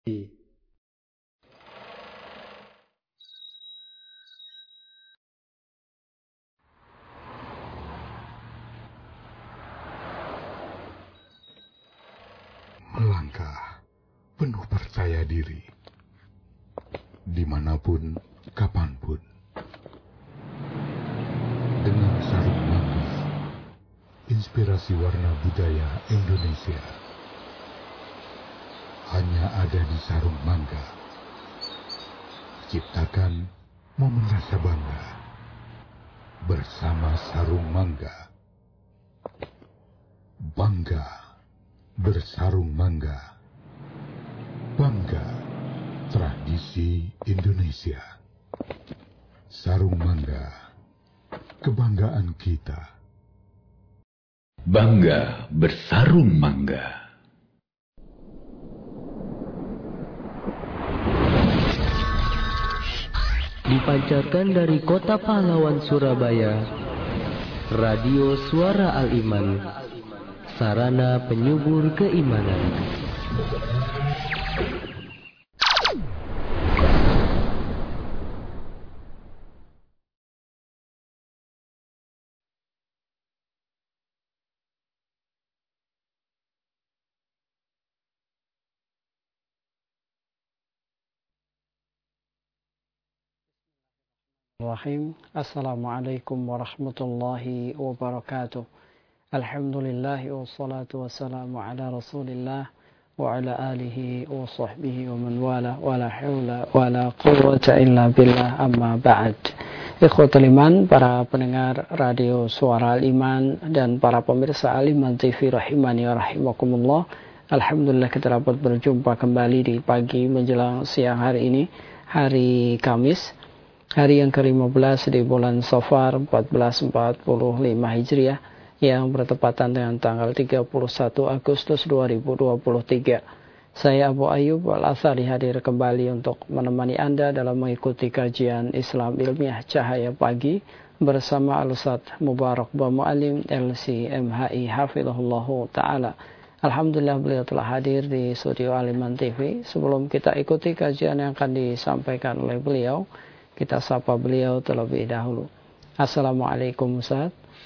Melangkah penuh percaya diri, dimanapun, kapanpun, dengan sarung mangga, inspirasi warna budaya Indonesia. Hanya ada di sarung mangga. Ciptakan momen rasa bangga bersama sarung mangga. Bangga bersarung mangga. Bangga tradisi Indonesia. Sarung mangga, kebanggaan kita. Bangga bersarung mangga. Dipancarkan dari Kota Pahlawan Surabaya, Radio Suara Al-Iman, sarana penyubur keimanan. Assalamualaikum warahmatullahi wabarakatuh. Alhamdulillah wassalatu wassalamu ala Rasulillah wa ala alihi wa sahbihi wa man wala wa la hawla wa la quwwata illa billah, amma ba'd. Ikhwatul iman, para pendengar Radio Suara Al-Iman dan para pemirsa Al-Iman TV rahimani wa rahimakumullah. Alhamdulillah kita dapat berjumpa kembali di pagi menjelang siang hari ini, hari Kamis, hari yang ke-15 di bulan Safar 1445 Hijriah yang bertepatan dengan tanggal 31 Agustus 2023. Saya Abu Ayyub Al-Athari hadir kembali untuk menemani Anda dalam mengikuti kajian Islam Ilmiah Cahaya Pagi bersama Al-Ustadz Mubarak Bamu'alim LCMHI Hafizahullahu Ta'ala. Alhamdulillah beliau telah hadir di studio Al-Iman TV. Sebelum kita ikuti kajian yang akan disampaikan oleh beliau, kita sapa beliau terlebih dahulu. Assalamualaikum Ustaz.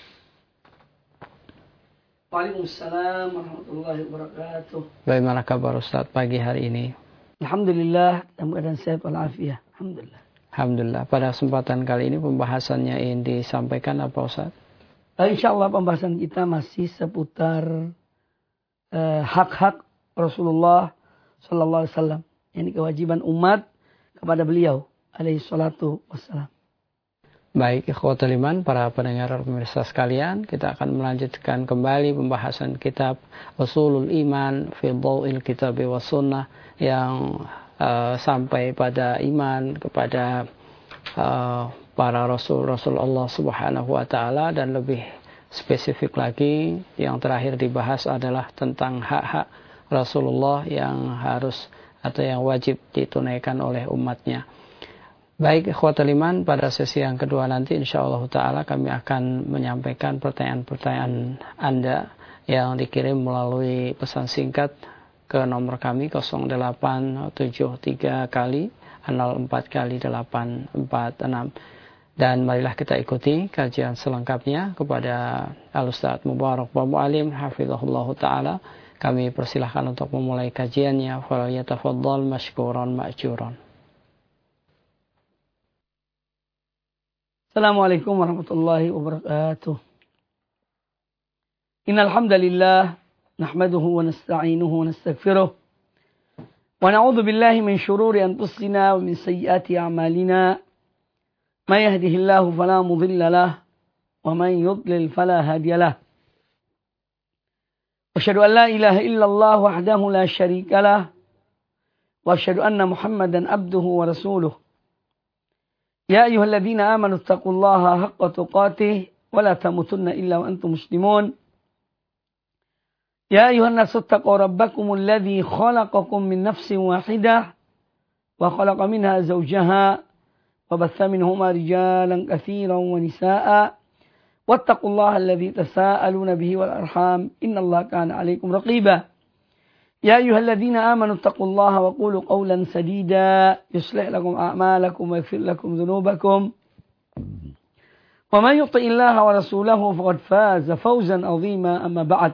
Waalaikumsalam warahmatullahi wabarakatuh. Bagaimana kabar Ustaz pagi hari ini? Alhamdulillah, dalam keadaan sehat walafiat. Alhamdulillah. Alhamdulillah. Pada kesempatan kali ini pembahasannya yang disampaikan apa Ustaz? InsyaAllah pembahasan kita masih seputar hak-hak Rasulullah Sallallahu Alaihi Wasallam. Ini kewajiban umat kepada beliau alaihi salatu wassalam. Baik, ikhwatul iman, para pendengar pemirsa sekalian, kita akan melanjutkan kembali pembahasan kitab Ushulul Iman fi Dhaw'il Kitab wa Sunnah yang sampai pada iman kepada para rasul Allah Subhanahu wa taala, dan lebih spesifik lagi yang terakhir dibahas adalah tentang hak-hak Rasulullah yang harus atau yang wajib ditunaikan oleh umatnya. Baik, ikhwatul iman, pada sesi yang kedua nanti insyaallah ta'ala kami akan menyampaikan pertanyaan-pertanyaan Anda yang dikirim melalui pesan singkat ke nomor kami 0873 kali 04 kali 846. Dan marilah kita ikuti kajian selengkapnya kepada Al-Ustadz Mubarak Bamu'alim hafizahullahu ta'ala. Kami persilahkan untuk memulai kajiannya. Falyatafaddal mashkuran ma'juran. Assalamualaikum warahmatullahi wabarakatuh. Innal hamdalillah nahmaduhu wa nasta'inuhu wa nastaghfiruh wa na'udzu billahi min shururi anfusina wa min sayyiati a'malina. May yahdihillahu fala mudilla lahu wa man yudlil fala hadiya lahu. Asyhadu an la ilaha illallah wahdahu la syarika lahu wa asyhadu anna Muhammadan abduhu wa rasuluh. يا أيها الذين آمنوا اتقوا الله حق تقاته ولا تموتن إلا وأنتم مسلمون يا أيها الناس اتقوا ربكم الذي خلقكم من نفس واحدة وخلق منها زوجها وبث منهما رجالا كثيرا ونساء واتقوا الله الذي تساءلون به والأرحام إن الله كان عليكم رقيبا يا أيها الذين آمنوا اتقوا الله وقولوا قولا سديدا يصلح لكم أعمالكم ويغفر لكم ذنوبكم ومن يطع الله ورسوله فقد فاز فوزا عظيما أما بعد.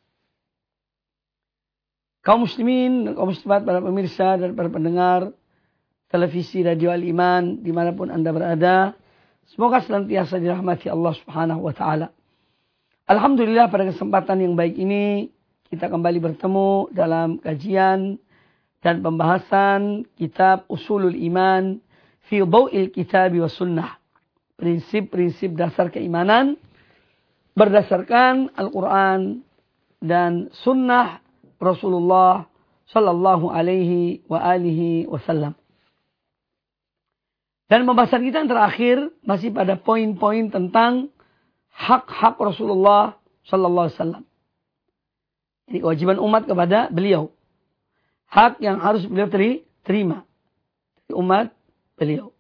Kaum muslimin, kaum muslimat, para pemirsa dan para pendengar televisi Radio Al-Iman dimanapun Anda berada, semoga senantiasa dirahmati Allah Subhanahu wa Ta'ala. Alhamdulillah, pada kesempatan yang baik ini kita kembali bertemu dalam kajian dan pembahasan kitab Usulul Iman fi Dhaw'il Kitabi wa Sunnah. Prinsip-prinsip dasar keimanan berdasarkan Al-Quran dan Sunnah Rasulullah Sallallahu Alaihi wa alihi Wasallam. Dan pembahasan kita yang terakhir masih pada poin-poin tentang hak-hak Rasulullah Sallallahu Alaihi Wasallam. Ini kewajiban umat kepada beliau. Hak yang harus beliau terima dari umat beliau.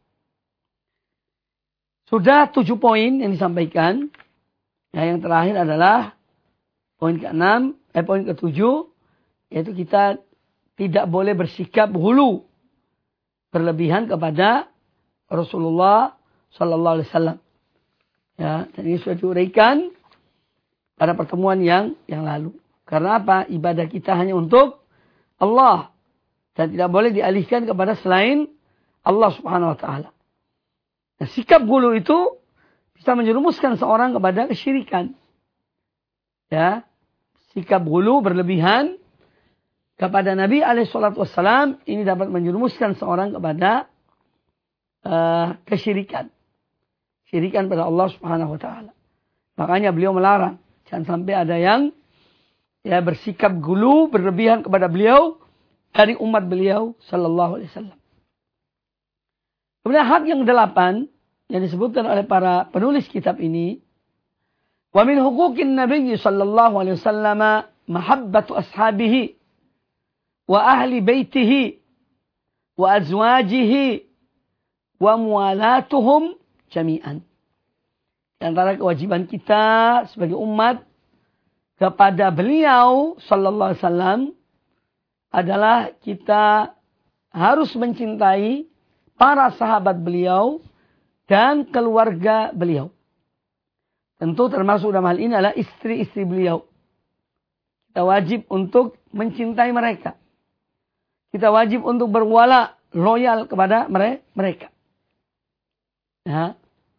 Sudah 7 poin yang disampaikan. Nah, yang terakhir adalah poin poin ke-7. Yaitu kita tidak boleh bersikap hulu berlebihan kepada Rasulullah Sallallahu Alaihi Wasallam. Ya, dan ini sudah diuraikan pada pertemuan yang lalu. Karena apa? Ibadah kita hanya untuk Allah dan tidak boleh dialihkan kepada selain Allah Subhanahu Wa Taala. Nah, sikap hulu itu bisa menjerumuskan seorang kepada kesyirikan. Ya, sikap hulu berlebihan kepada Nabi SAW ini dapat menjerumuskan seorang kepada kesyirikan. Syirikan pada Allah Subhanahu Wa Taala. Makanya beliau melarang. Jangan sampai ada yang bersikap gulu berlebihan kepada beliau dari umat beliau Sallallahu Alaihi Wasallam. Kemudian hak yang 8 yang disebutkan oleh para penulis kitab ini. Wa min huquqin Nabi Sallallahu Alaihi Wasallam mahabbatu ashabihi wa ahli baitihi wa azwajihi wa mualatuhum jami'an. Di antara kewajiban kita sebagai umat kepada beliau Sallallahu Alaihi Wasallam adalah kita harus mencintai para sahabat beliau dan keluarga beliau. Tentu termasuk dalam hal ini adalah istri-istri beliau. Kita wajib untuk mencintai mereka. Kita wajib untuk berwala, loyal kepada mereka. Ya.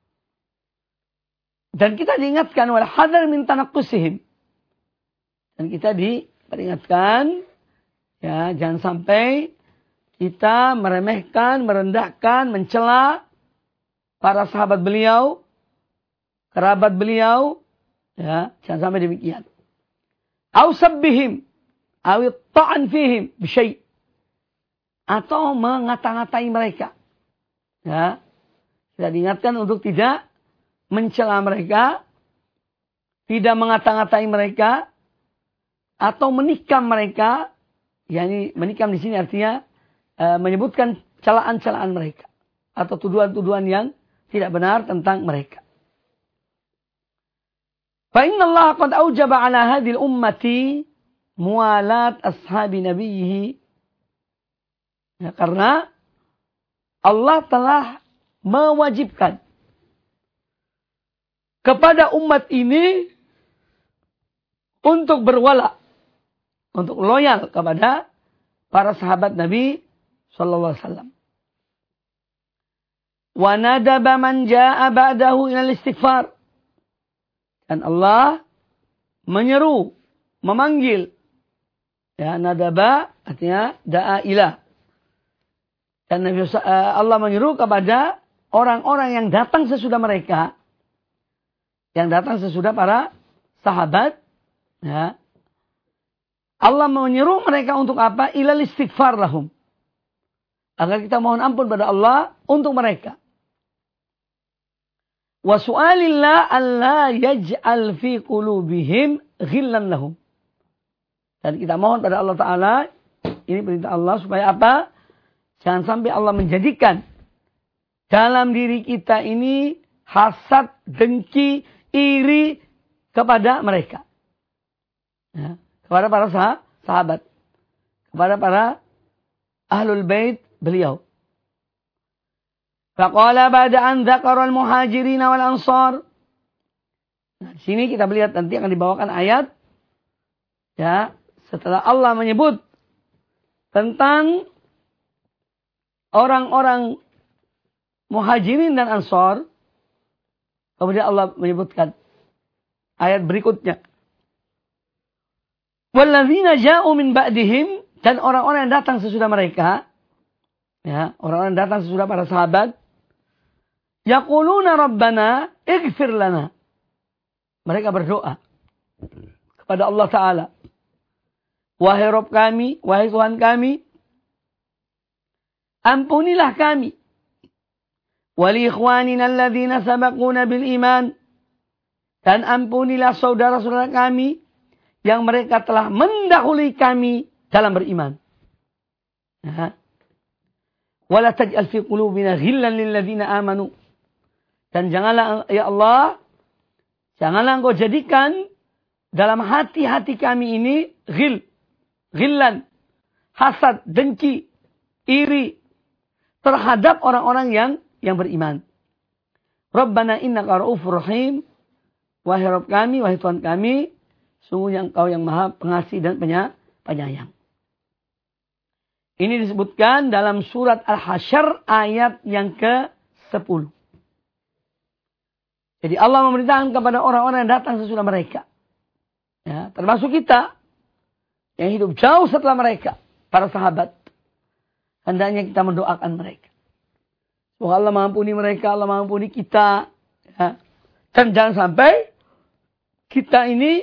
Dan kita diingatkan wal hadar min tanaqusihim. Dan kita diperingatkan, ya, jangan sampai kita meremehkan, merendahkan, mencela para sahabat beliau, kerabat beliau, ya, jangan sampai demikian. Au sabbihim, au ta'an fihim bisyai'. Atau mengata-ngatai mereka. Ya. Kita diingatkan untuk tidak mencela mereka, tidak mengata-ngatai mereka, atau menikam mereka. Yani menikam di sini artinya menyebutkan celaan-celaan mereka atau tuduhan-tuduhan yang tidak benar tentang mereka. Fa inna Allah qad aujaba ala hadhil ummati mualat ashabi nabiyhi. Ya, karena Allah telah mewajibkan kepada umat ini untuk berwala, untuk loyal kepada para sahabat Nabi Sallallahu Alaihi Wasallam. Wa nadaba man jaa ba'dahu ila istighfar. Dan Allah menyeru, memanggil. Ya, nadaba artinya da'a ilah. Dan Allah menyeru kepada orang-orang yang datang sesudah mereka. Yang datang sesudah para sahabat. Ya. Allah menyeru mereka untuk apa? Ilal istighfar lahum. Agar kita mohon ampun pada Allah untuk mereka. Wa su'alillah alla yaj'al fi qulubihim ghillan lahum. Dan kita mohon pada Allah Ta'ala. Ini perintah Allah supaya apa? Jangan sampai Allah menjadikan dalam diri kita ini hasad, dengki, iri kepada mereka. Ya, kepada para sahabat. kepada para ahlul bait beliau. Faqala ba'da an dzakara al-muhajirin wal ansar. Nah, di sini kita melihat nanti akan dibawakan ayat ya, setelah Allah menyebut tentang orang-orang muhajirin dan ansar, kemudian Allah menyebutkan ayat berikutnya. Walladzina ja'u min ba'dihim, dan orang-orang yang datang sesudah mereka, ya, orang-orang yang datang sesudah para sahabat, yaquluna rabbana ighfir lana. Mereka berdoa kepada Allah Ta'ala. Wahai Rabb kami, wahai Tuhan kami, ampunilah kami. Wali ikhwanina alladzina sabaquna bil iman. Dan ampunilah saudara-saudara kami yang mereka telah mendahului kami dalam beriman. Wala taj'al fi qulubina ghillan lil ladzina amanu. Dan janganlah ya Allah, janganlah engkau jadikan dalam hati-hati kami ini ghillan, hasad, dengki, iri terhadap orang-orang yang beriman. Rabbana innaka ra'ufur rahim. Wahai Rabb kami, wahai Tuhan kami, sungguhnya Engkau yang Maha Pengasih dan Penyayang. Ini disebutkan dalam surat Al-Hasyr ayat yang ke-10. Jadi Allah memerintahkan kepada orang-orang yang datang sesudah mereka. Ya, termasuk kita yang hidup jauh setelah mereka, para sahabat. Hendaknya kita mendoakan mereka. Semoga Allah mengampuni mereka, Allah mengampuni kita. Ya. Dan jangan sampai kita ini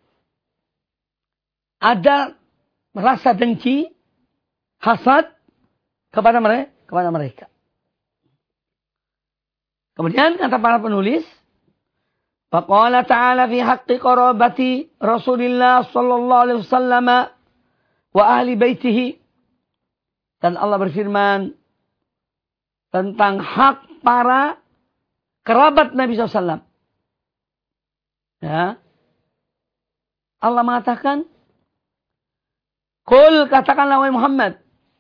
ada merasa dengki, hasad kepada mereka. Kemudian kata para penulis, faqala ta'ala fi haqqi qarabati Rasulillah sallallahu alaihi wasallam wa ahli baitihi. Dan Allah berfirman tentang hak para kerabat Nabi SAW. Ya. Allah mengatakan, Qul, katakanlah wahai Muhammad,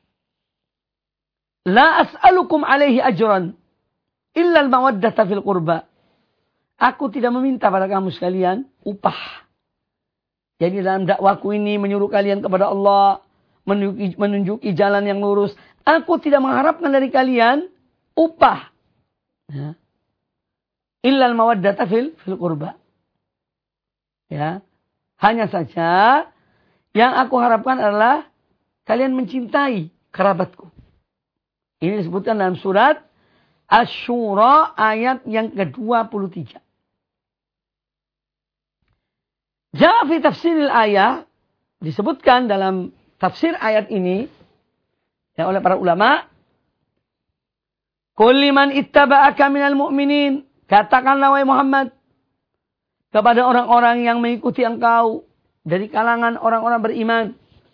la as'alukum alaihi ajran illa al-mawaddata fil qurba. Aku tidak meminta pada kamu sekalian upah. Jadi dalam dakwaku ini menyuruh kalian kepada Allah, menunjuki jalan yang lurus. Aku tidak mengharapkan dari kalian upah. Ya. Illa al-mawaddata fil qurba. Ya. Hanya saja yang aku harapkan adalah kalian mencintai kerabatku. Ini disebutkan dalam surat Asy-Syura ayat yang ke-23. Ja'a fi tafsiril ayat, disebutkan dalam tafsir ayat ini ya, oleh para ulama, Qul liman ittaba'aka minal mu'minin, katakanlah wahai Muhammad kepada orang-orang yang mengikuti engkau dari kalangan orang-orang beriman,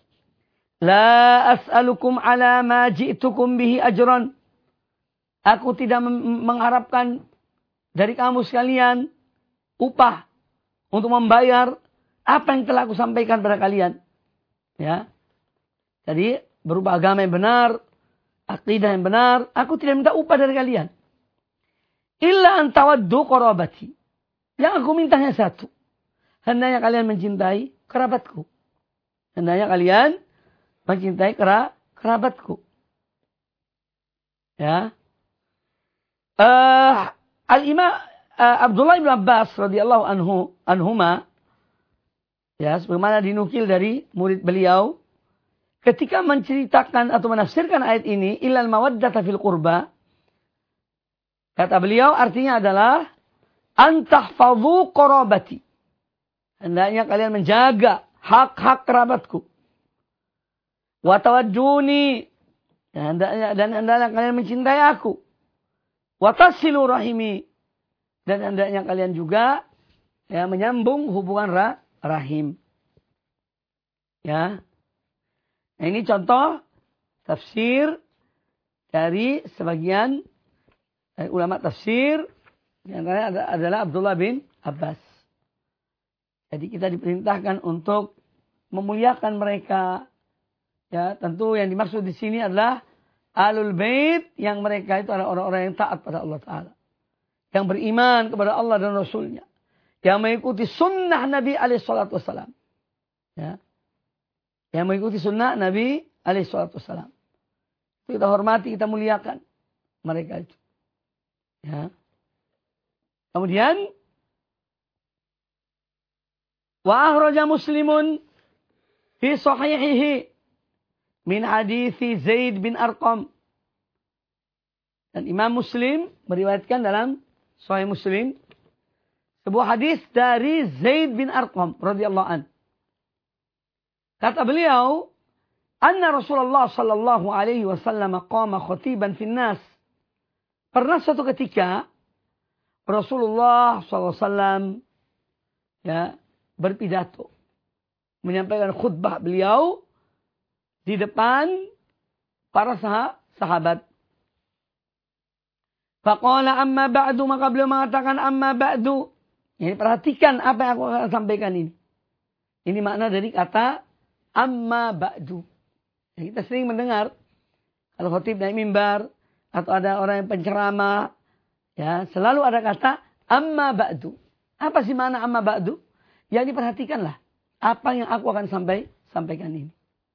la as'alukum ala ma ji'tukum bihi ajran. Aku tidak mengharapkan dari kamu sekalian upah untuk membayar apa yang telah aku sampaikan pada kalian. Ya. Jadi berupa agama yang benar, akidah yang benar, aku tidak minta upah dari kalian. Illa an tawaddu qarabati. Yang aku minta hanya satu. Hendaknya kalian mencintai kerabatku. Hendaknya kalian mencintai kerabatku. Ya. Al-Imam Abdullah bin Abbas radhiyallahu anhuma, ya, sebagaimana dinukil dari murid beliau, ketika menceritakan atau menafsirkan ayat ini, illal mawaddata fil qurba, kata beliau artinya adalah antahfadhu qarabati. Hendaknya kalian menjaga hak-hak kerabatku. Wa tawajjuni, dan hendaknya kalian mencintai aku. Wa tasilu rahimi, dan hendaknya kalian juga ya menyambung hubungan rahim. Ya. Nah, ini contoh tafsir dari sebagian ulama tafsir, yang adalah Abdullah bin Abbas. Jadi kita diperintahkan untuk memuliakan mereka, Ya, tentu yang dimaksud di sini adalah Ahlul Bait yang mereka itu adalah orang-orang yang taat pada Allah Ta'ala. Yang beriman kepada Allah dan Rasulnya. Yang mengikuti sunnah Nabi SAW. Ya. Yang mengikuti sunnah Nabi SAW. Kita hormati, kita muliakan mereka itu. Ya. Kemudian wa akhraja Muslimun fi sahihihi min hadithi Zaid bin Arqam. Dan Imam Muslim meriwayatkan dalam Sahih Muslim sebuah hadis dari Zaid bin Arqam radhiyallahu an. Kata beliau, anna Rasulullah sallallahu alaihi wasallam qama khatiban fin nas. Pernah suatu ketika Rasulullah SAW ya, berpidato, menyampaikan khutbah beliau di depan para sahabat. Faqala amma ba'du, maka beliau mengatakan amma ba'du. Jadi perhatikan apa yang aku akan sampaikan ini. Ini makna dari kata amma ba'du. Ya, kita sering mendengar kalau khatib naik mimbar atau ada orang yang penceramah, ya selalu ada kata amma ba'du. Apa sih makna amma ba'du? Ya diperhatikanlah apa yang aku akan sampaikan ini.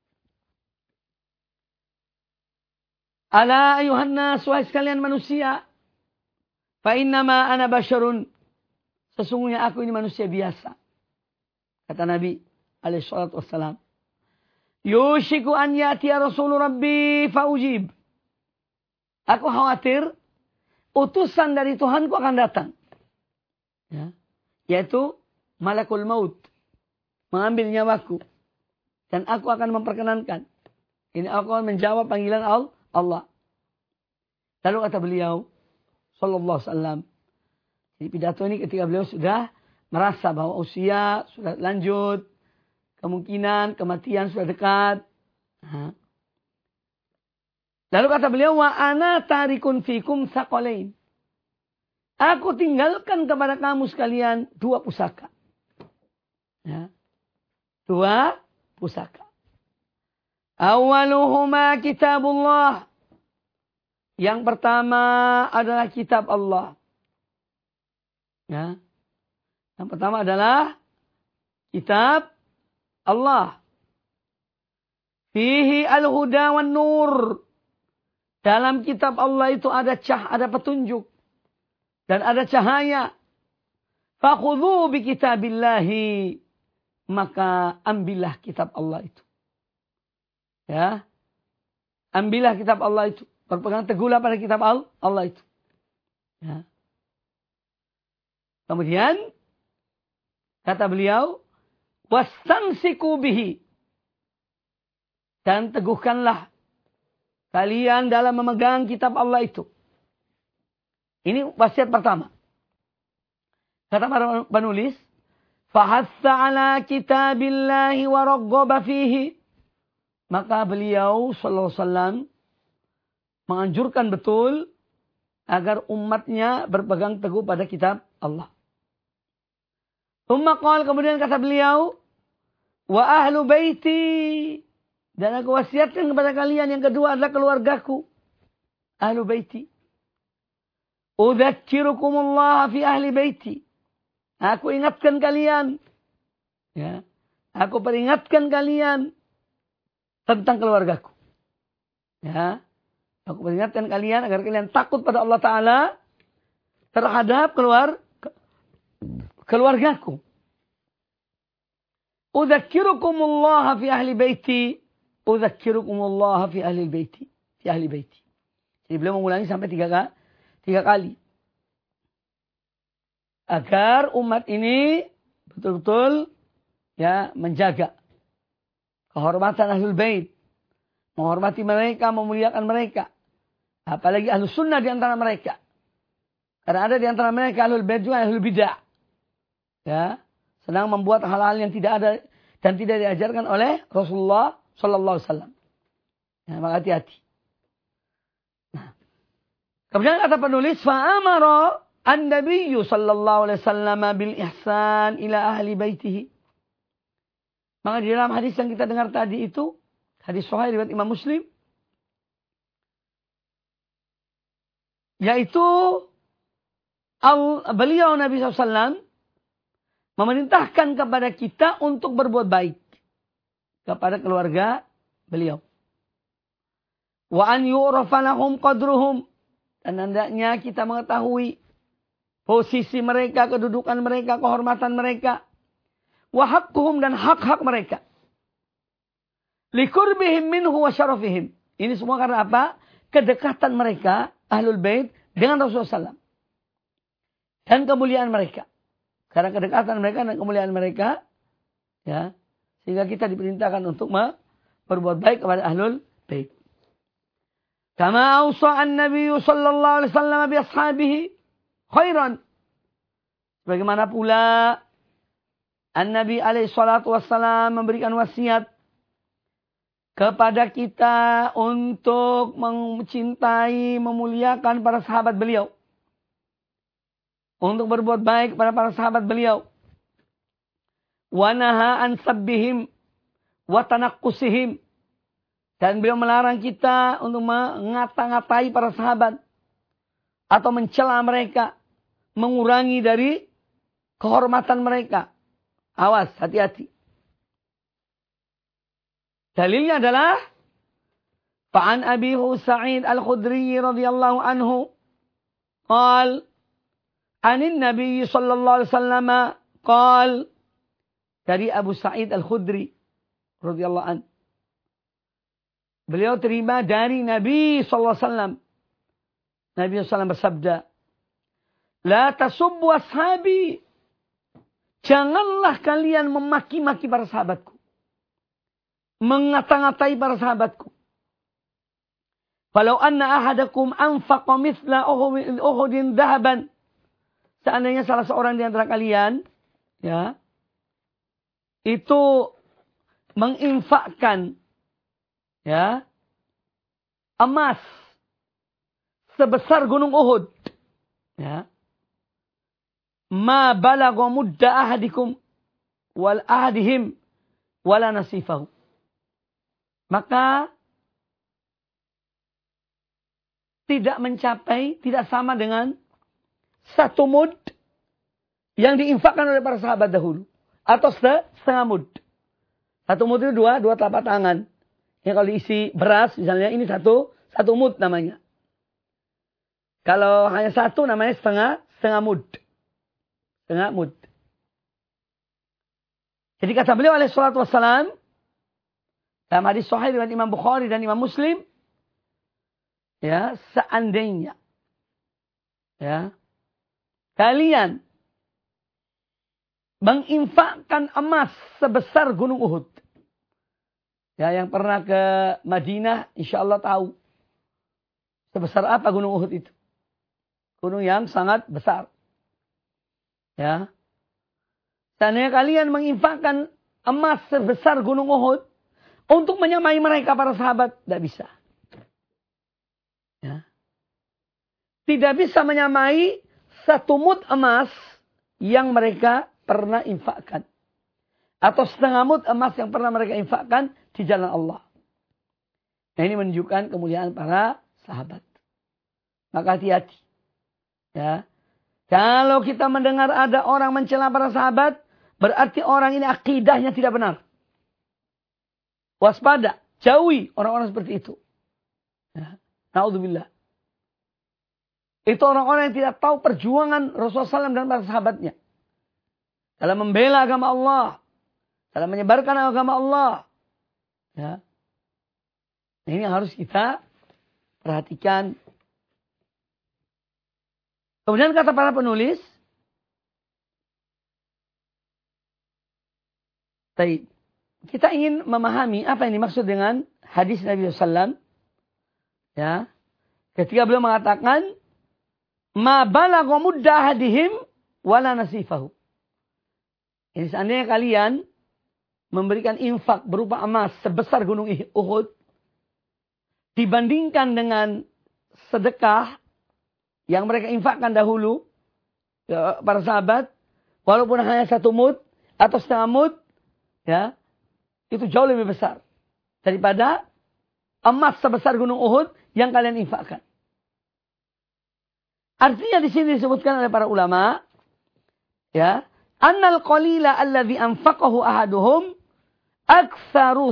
Ala ayuhan nas, wahai sekalian manusia. Fa innama ana basyarun. Sesungguhnya aku ini manusia biasa. Kata Nabi alaihi salatu wassalam. Yushiku an ya'tiya rasul rabbi faujib. Aku khawatir utusan dari Tuhanku akan datang. Ya. Yaitu malakul maut. Mengambil nyawaku. Dan aku akan memperkenankan. Ini aku akan menjawab panggilan Allah. Lalu kata beliau, sallallahu alaihi wasallam, di pidato ini ketika beliau sudah merasa bahwa usia sudah lanjut, kemungkinan kematian sudah dekat. Lalu kata beliau, wa ana tarikun fikum saqalain. Aku tinggalkan kepada kamu sekalian 2 pusaka. Ya. 2 pusaka. Awaluhuma kitabullah. Yang pertama adalah kitab Allah. Ya. Yang pertama adalah kitab Allah. Fihi al-huda wan nur. Dalam kitab Allah itu ada petunjuk. Dan ada cahaya. Fakhudhu bi kitabillahi. Maka ambillah kitab Allah itu. Ya. Ambillah kitab Allah itu. Berpegang teguhlah pada kitab Allah itu. Ya. Kemudian kata beliau, wastamsiku bihi. Dan teguhkanlah kalian dalam memegang kitab Allah itu. Ini wasiat pertama. Kata para penulis, fahatha ala kitabillahi wa raghaba fihi. Maka beliau sallallahu alaihi wasallam menganjurkan betul agar umatnya berpegang teguh pada kitab Allah. Kemudian kata beliau, wa ahlu baiti. Dan aku wasiatkan kepada kalian yang kedua adalah keluargaku. Ahlu baiti. Udzakirukumullah fi ahli baiti. Aku ingatkan kalian. Ya. Aku peringatkan kalian tentang keluargaku. Ya. Aku peringatkan kalian agar kalian takut pada Allah Ta'ala terhadap keluargaku. Udzakirukumullah fi ahli baiti. Udzakirukumullah fi ahli baiti. Fi ahli baiti. Jadi beliau mengulangi sampai 3 kali. Agar umat ini betul-betul ya menjaga kehormatan ahlul bait. Menghormati mereka, memuliakan mereka. Apalagi ahlus sunnah di antara mereka. Karena ada di antara mereka ahlul bait juga ahlul bidah. Ya, sedang membuat hal-hal yang tidak ada dan tidak diajarkan oleh Rasulullah sallallahu alaihi wasallam. Ya, maka hati-hati. Nah. Kemudian kata penulis, fa amara an-nabiyyu sallallahu alaihi wasallam bil ihsan ila ahli baitihi. Maka di dalam hadis yang kita dengar tadi itu Hadis sahih riwayat Imam Muslim. Yaitu beliau Nabi SAW memerintahkan kepada kita untuk berbuat baik kepada keluarga beliau. Wa an yu'rafa lahum qadruhum, dan hendaknya kita mengetahui posisi mereka, kedudukan mereka, kehormatan mereka. Wa haqquhum, dan hak-hak mereka. Likurbihim minhu wa syarafihim. Ini semua karena apa? Kedekatan mereka, Ahlul Bait, dengan Rasulullah SAW. Dan kemuliaan mereka. Karena kedekatan mereka dan kemuliaan mereka, ya, sehingga kita diperintahkan untuk berbuat baik kepada Ahlul Bait. Kama awsa'an Nabi sallallahu alaihi wasallam bi ashabihi khairan. Bagaimana pula An-Nabi alaihi salatu wassalam memberikan wasiat kepada kita untuk mencintai, memuliakan para sahabat beliau. Untuk berbuat baik kepada para sahabat beliau. Wa naha an sabbihim wa tanaqusihim. Dan beliau melarang kita untuk mengata-ngatai para sahabat. Atau mencela mereka. Mengurangi dari kehormatan mereka. Awas, hati-hati. Dalilnya adalah Fa'an Abi Sa'id Al-Khudri radhiyallahu anhu qal anin Nabi sallallahu alaihi wasallam qal, dari Abu Sa'id Al-Khudri radhiyallahu anhu, beliau terima dari Nabi sallallahu alaihi wasallam. Nabi sallallahu alaihi wasallam bersabda, "La tasubbu ashabi." Janganlah kalian memaki-maki para sahabatku. Mengata-ngatai para sahabatku. Falau anna ahadakum anfaqa mithla Uhudin dhahaban. Seandainya salah seorang di antara kalian, ya, itu menginfakkan, ya, emas sebesar gunung Uhud, ya, ma balagha mudda ahadikum wal ahadihim wala nasifahu. Maka tidak mencapai, tidak sama dengan satu mud yang diinfakkan oleh para sahabat dahulu. Atau setengah mud. Satu mud itu dua telapak tangan. Ya, kalau diisi beras misalnya, ini satu mud namanya. Kalau hanya satu namanya setengah mud. Setengah mud. Jadi kata beliau alaihi salatu wassalam, dalam hadis sahih riwayat Imam Bukhari dan Imam Muslim, ya, seandainya, ya, kalian menginfakkan emas sebesar gunung Uhud. Ya, yang pernah ke Madinah insyaallah tahu sebesar apa gunung Uhud itu. Gunung yang sangat besar. Ya. Seandainya kalian menginfakkan emas sebesar gunung Uhud untuk menyamai mereka para sahabat, tidak bisa. Ya. Tidak bisa menyamai satu mud emas yang mereka pernah infakkan. Atau setengah mud emas yang pernah mereka infakkan di jalan Allah. Nah, ini menunjukkan kemuliaan para sahabat. Maka hati-hati. Ya. Kalau kita mendengar ada orang mencela para sahabat, berarti orang ini akidahnya tidak benar. Waspada, jauhi orang-orang seperti itu. Ya. Na'udzubillah. Itu orang-orang yang tidak tahu perjuangan Rasulullah SAW dan para sahabatnya. Dalam membela agama Allah. Dalam menyebarkan agama Allah. Ya. Ini harus kita perhatikan. Kemudian kata para penulis. Kita ingin memahami apa yang dimaksud dengan hadis Nabi SAW. Ya. Ketika beliau mengatakan, ma balagha mudda ahadihim wala nasifahu. Jadi seandainya kalian memberikan infak berupa emas sebesar gunung Uhud, dibandingkan dengan sedekah yang mereka infakkan dahulu, ya, para sahabat, walaupun hanya satu mud atau setengah mud, ya, itu jauh lebih besar. daripada emas sebesar gunung Uhud yang kalian infakkan. Artinya di sini disebutkan oleh para ulama, ya, annal qalila alladhi anfaqahu ahaduhum aktsaru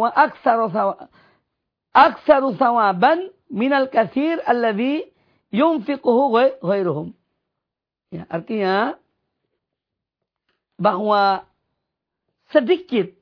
thawaban minal katsir alladhi yunfiquhu ghairuhum. Ya, artinya bahwa sedikit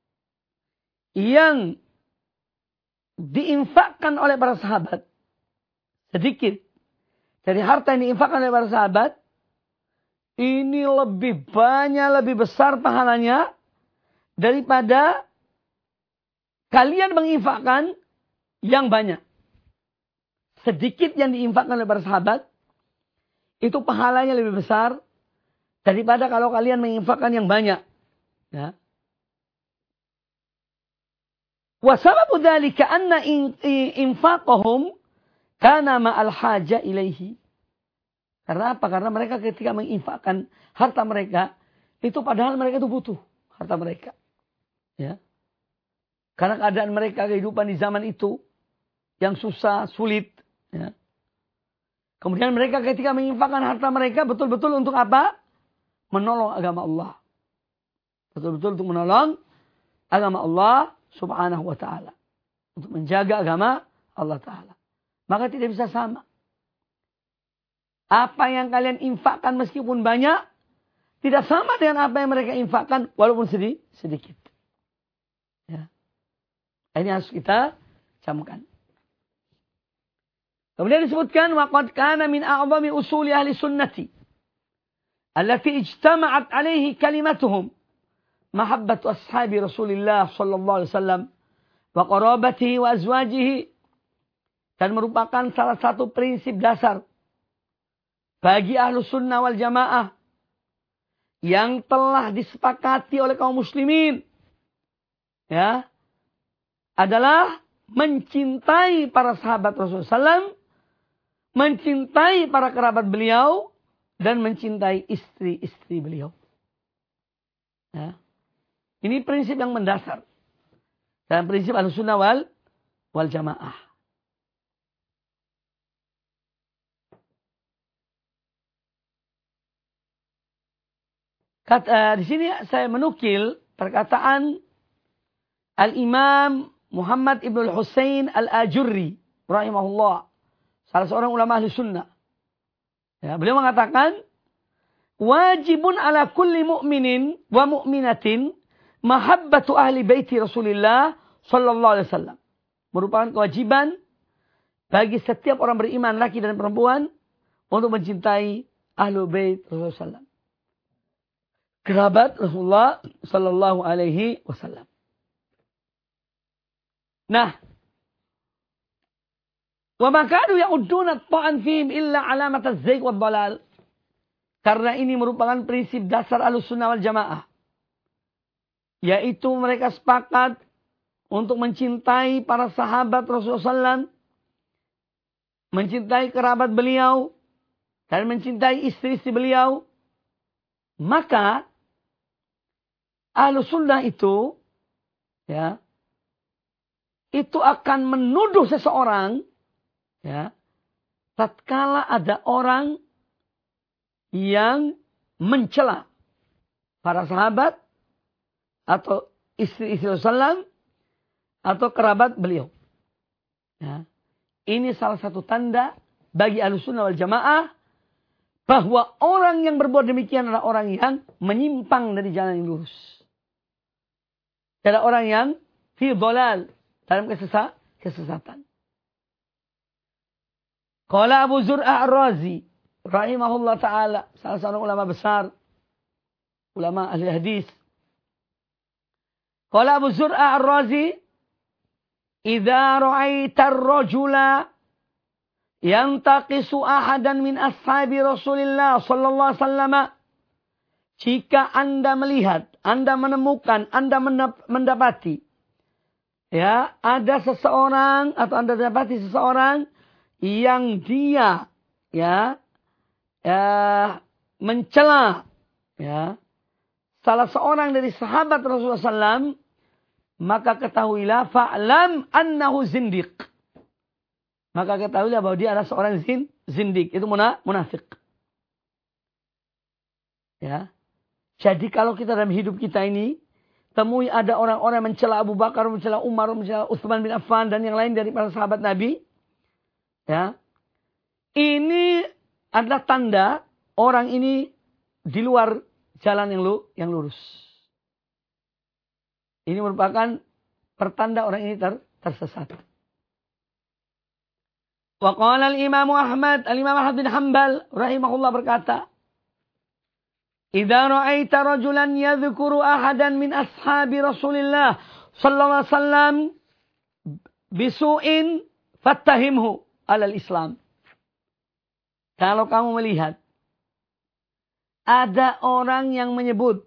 yang diinfakkan oleh para sahabat, sedikit dari harta yang diinfakkan oleh para sahabat, ini lebih banyak, lebih besar pahalanya daripada kalian menginfakkan yang banyak. Sedikit yang diinfakkan oleh para sahabat, itu pahalanya lebih besar daripada kalau kalian menginfakkan yang banyak. Ya. Wa sababu dzalika anna infaqahum kana ma'al haja ilaihi. Karena apa? Karena mereka ketika menginfakkan harta mereka, itu padahal mereka itu butuh harta mereka. Ya. Karena keadaan mereka, kehidupan di zaman itu yang susah, sulit. Ya. Kemudian mereka ketika menginfakkan harta mereka betul-betul untuk apa? Menolong agama Allah. Betul-betul untuk menolong agama Allah subhanahu wa ta'ala. Untuk menjaga agama Allah ta'ala. Maka tidak bisa sama. Apa yang kalian infakkan meskipun banyak, tidak sama dengan apa yang mereka infakkan walaupun sedikit. Ya. Ini harus kita camkan. Kemudian disebutkan waqad kana min a'zami usuli ahli sunnati allati ijtama'at alaihi kalimatuhum mahabbatu ashabi Rasulillah sallallahu alaihi wasallam wa qarabatihi wa azwajihi, dan merupakan salah satu prinsip dasar bagi ahlu sunnah wal jamaah yang telah disepakati oleh kaum muslimin, ya, adalah mencintai para sahabat Rasulullah SAW, mencintai para kerabat beliau, dan mencintai istri-istri beliau. Ya. Ini prinsip yang mendasar dalam prinsip ahlu sunnah wal jamaah. Di sini saya menukil perkataan Al-Imam Muhammad Ibn Husain Al-Ajurri rahimahullah, salah seorang ulama ahli sunnah. Ya, beliau mengatakan, wajibun ala kulli mu'minin wa mu'minatin mahabbatu ahli baiti Rasulillah sallallahu alaihi wasallam. Merupakan kewajiban bagi setiap orang beriman, laki dan perempuan, untuk mencintai ahlu bait Rasulullah SAW. Kerabat Rasulullah sallallahu alaihi wasallam. Nah, wa ma kanu ya'udduna at-ta'an fihim illa alamat az-zayg wad dalal. Karena ini merupakan prinsip dasar Ahlussunnah wal Jamaah, yaitu mereka sepakat untuk mencintai para sahabat Rasulullah SAW, mencintai kerabat beliau, dan mencintai istri-istri beliau. Maka Ahlussunnah itu, ya, itu akan menuduh seseorang, ya, tatkala ada orang yang mencela para sahabat atau istri-istri Rasulullah atau kerabat beliau. Ya. Ini salah satu tanda bagi Ahlussunnah wal Jamaah bahwa orang yang berbuat demikian adalah orang yang menyimpang dari jalan yang lurus. Adalah orang yang fi dhalal, dalam kesesatan. Qala Abu Zur'ah Ar-Razi rahimahullah ta'ala, salah seorang ulama besar, ulama ahli hadis. Qala Abu Zur'ah Ar-Razi, idza ra'aita ar-rajula yantaqisu ahadan min ashabi Rasulillah sallallahu alaihi wasallam, jika Anda melihat, Anda menemukan, Anda mendapati, ya, ada seseorang atau Anda dapati seseorang yang dia, ya, mencela, ya, salah seorang dari sahabat Rasulullah SAW, maka ketahuilah fa'lam annahu zindiq. Maka ketahuilah bahwa dia adalah seorang zindiq. Itu munafik. Ya. Jadi kalau kita dalam hidup kita ini temui ada orang-orang mencela Abu Bakar, mencela Umar, mencela Utsman bin Affan dan yang lain dari para sahabat Nabi. Ya. Ini adalah tanda orang ini di luar jalan yang lurus. Ini merupakan pertanda orang ini tersesat. Wa qala al-Imam Ahmad bin Hanbal rahimahullah berkata, "Idza ra'aita rajulan yadhkuru ahadan min ashabi Rasulillah sallallahu alaihi wasallam bisu'in fattahimhu 'ala al-Islam." Kalau kamu melihat ada orang yang menyebut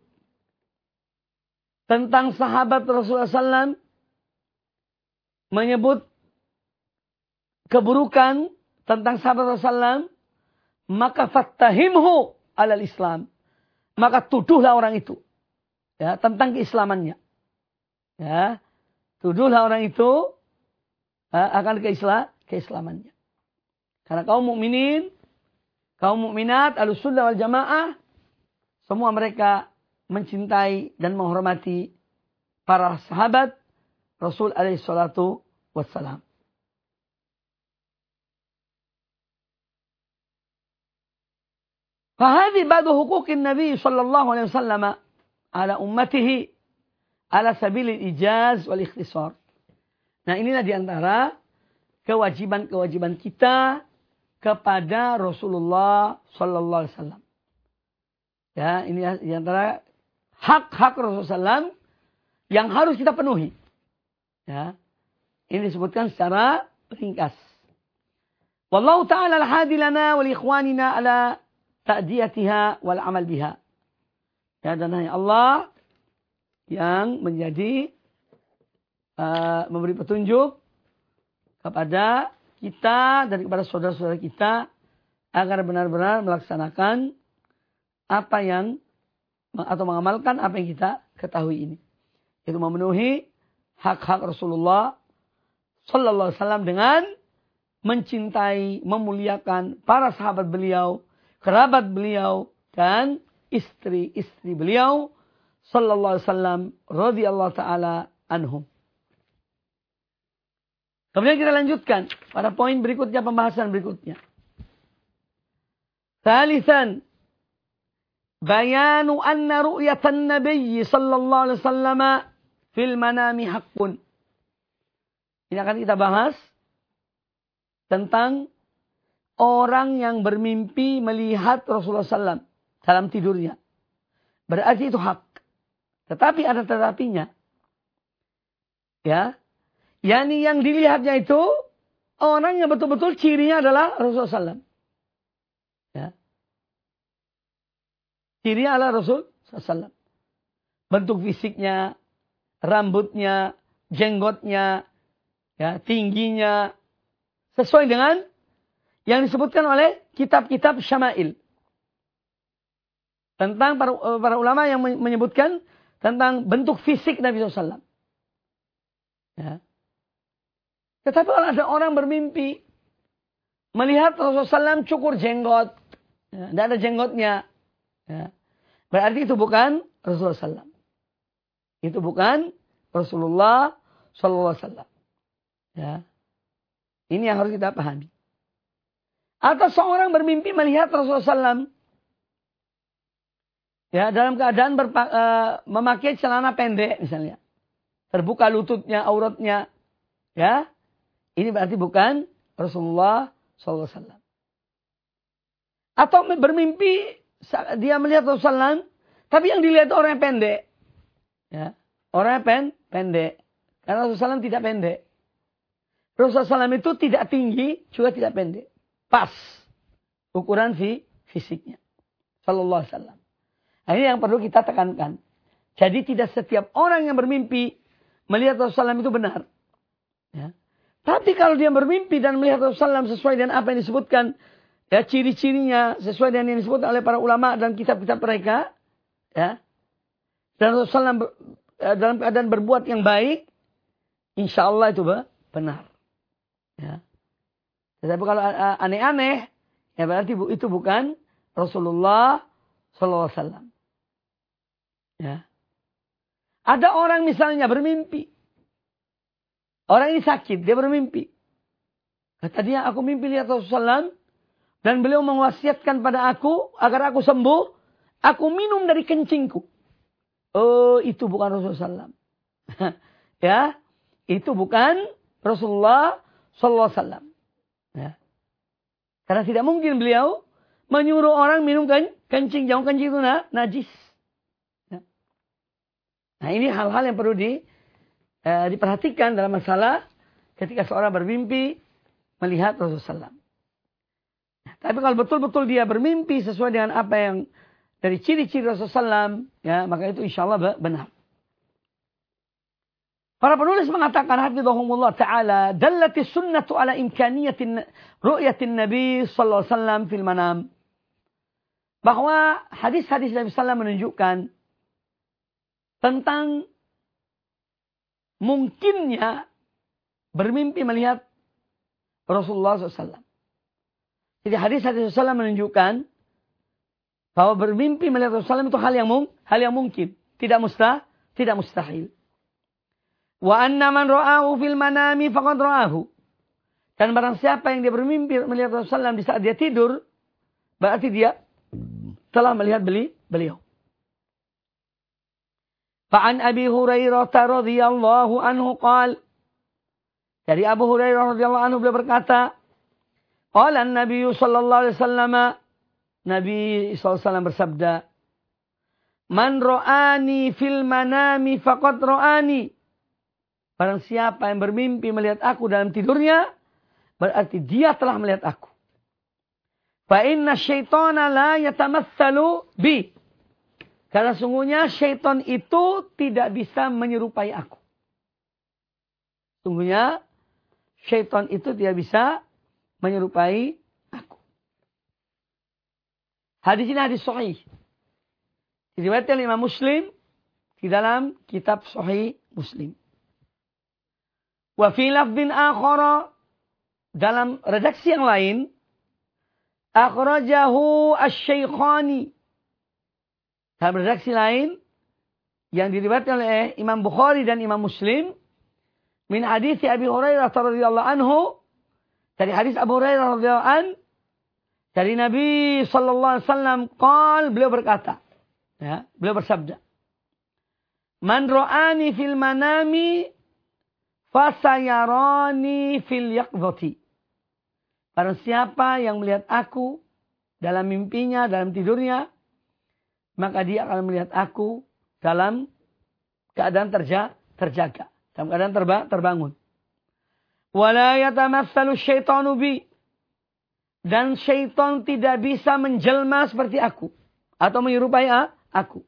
tentang sahabat Rasulullah SAW, menyebut keburukan tentang sahabat Rasulullah SAW, maka fattahimhu 'alal Islam. Maka tuduhlah orang itu, ya, tentang keislamannya. Ya, tuduhlah orang itu akan keislamannya. Karena kaum mukminin, kaum mukminat, Ahlussunnah wal Jamaah, semua mereka mencintai dan menghormati para sahabat Rasul alaihi salatu wassalam. فهذه بعض حقوق النبي صلى الله عليه وسلم على أمته على سبيل الإيجاز والاختصار. Nah, inilah diantara kewajiban-kewajiban kita kepada Rasulullah sallallahu alaihi wasallam. Ya, ini diantara hak-hak Rasulullah SAW yang harus kita penuhi. Ya, ini disebutkan secara ringkas. Wallahu ta'ala al-hadi lana wa li ikhwanina ala ta'diyatiha wal amal biha. Ya, dan hanya Allah yang menjadi memberi petunjuk kepada kita dan kepada saudara-saudara kita agar benar-benar melaksanakan apa yang atau mengamalkan apa yang kita ketahui ini. Itu memenuhi hak-hak Rasulullah sallallahu alaihi wasallam dengan mencintai, memuliakan para sahabat beliau, kerabat beliau dan istri-istri beliau sallallahu alaihi wasallam radhiyallahu taala anhum. Kemudian kita lanjutkan pada poin berikutnya, pembahasan berikutnya. Tsalitsan, bayanu anna ru'yatan nabiy sallallahu alaihi wasallam fil manami haqqun. Ini akan kita bahas tentang orang yang bermimpi melihat Rasulullah SAW dalam tidurnya. Berarti itu hak. Tetapi ada tetapinya. Ya. Yani yang dilihatnya itu orang yang betul-betul cirinya adalah Rasulullah SAW. Ya. Cirinya adalah Rasul SAW. Bentuk fisiknya, rambutnya, jenggotnya, ya, tingginya, sesuai dengan yang disebutkan oleh kitab-kitab syama'il. Tentang para ulama yang menyebutkan tentang bentuk fisik Nabi SAW. Ya. Tetapi kalau ada orang bermimpi melihat Rasulullah SAW cukur jenggot, ya, tidak ada jenggotnya, ya, berarti itu bukan Rasulullah SAW. Itu bukan Rasulullah SAW. Ya. Ini yang harus kita pahami. Atau seorang bermimpi melihat Rasulullah SAW, ya, dalam keadaan memakai celana pendek misalnya, terbuka lututnya, auratnya, ya, ini berarti bukan Rasulullah SAW. Atau bermimpi dia melihat Rasulullah SAW, tapi yang dilihat orang yang pendek, ya, orang yang pendek, karena Rasulullah SAW tidak pendek. Rasulullah SAW itu tidak tinggi, juga tidak pendek. Pas ukuran fisiknya. Sallallahu alaihi wasallam. Nah, ini yang perlu kita tekankan. Jadi tidak setiap orang yang bermimpi melihat Rasulullah SAW itu benar. Ya. Tapi kalau dia bermimpi dan melihat Rasulullah SAW sesuai dengan apa yang disebutkan, ya, ciri-cirinya sesuai dengan yang disebut oleh para ulama dan kitab-kitab mereka, ya, dan Rasulullah SAW dalam keadaan berbuat yang baik, insya Allah itu benar. Ya. Tetapi kalau aneh-aneh, ya berarti itu bukan Rasulullah SAW. Ya. Ada orang misalnya bermimpi. Orang ini sakit, dia bermimpi. Kata dia, aku mimpi lihat Rasulullah SAW, dan beliau mewasiatkan pada aku, agar aku sembuh, aku minum dari kencingku. Oh, itu bukan Rasulullah SAW. Ya, itu bukan Rasulullah SAW. Ya. Karena tidak mungkin beliau menyuruh orang minum kencing. Jangan kencing itu najis. Ya. Nah, ini hal-hal yang perlu diperhatikan dalam masalah ketika seorang bermimpi melihat Rasulullah SAW. Tapi kalau betul-betul dia bermimpi sesuai dengan apa yang dari ciri-ciri Rasulullah SAW, ya, maka itu insya Allah benar. Para penulis mengatakan, hafizahumullah ta'ala, dallatis sunnatu ala imkaniyatin ru'yatin Nabi sallallahu alaihi wasallam fil manam. Bahwa hadis-hadis Nabi sallallahu menunjukkan tentang mungkinnya bermimpi melihat Rasulullah SAW. Jadi hadis-hadis Rasulullah menunjukkan bahwa bermimpi melihat Rasulullah itu hal yang mungkin, tidak mustahil. Wa anna man ra'ahu fil manami faqad ra'ahu. Dan barang siapa yang dia bermimpi melihat Rasulullah di saat dia tidur, berarti dia telah melihat beliau. Fa'an Abi Hurairah radhiyallahu anhu qala, dari Abu Hurairah radhiyallahu anhu beliau berkata, qala an-nabiy sallallahu alaihi wasallam, Nabi SAW bersabda, man ra'ani fil manami faqad ra'ani. Barang siapa yang bermimpi melihat aku dalam tidurnya, berarti dia telah melihat aku. Fa inna syaitana la yatamatsalu bi. Karena sungguhnya syaitan itu tidak bisa menyerupai aku. Sungguhnya syaitan itu tidak bisa menyerupai aku. Hadis ini hadis sahih. Diriwayatkan oleh Imam Muslim di dalam kitab Sahih Muslim. Wa fi lafdhin akhara, dalam redaksi yang lain, akhrajahu asy-Syaikhani. Dalam redaksi lain yang diriwayatkan oleh Imam Bukhari dan Imam Muslim min hadits Abi Hurairah radhiyallahu anhu, dari hadis Abu Hurairah radhiyallahu anhu, dari Nabi sallallahu alaihi wasallam qol, beliau berkata, ya, beliau bersabda, man ra'ani fil manami fasayarani fil yaqdhati. Barang siapa yang melihat aku dalam mimpinya, dalam tidurnya, maka dia akan melihat aku dalam keadaan terjaga, dalam keadaan terbangun. Wala yatamatsalu syaitanu bi, dan syaitan tidak bisa menjelma seperti aku atau menyerupai aku.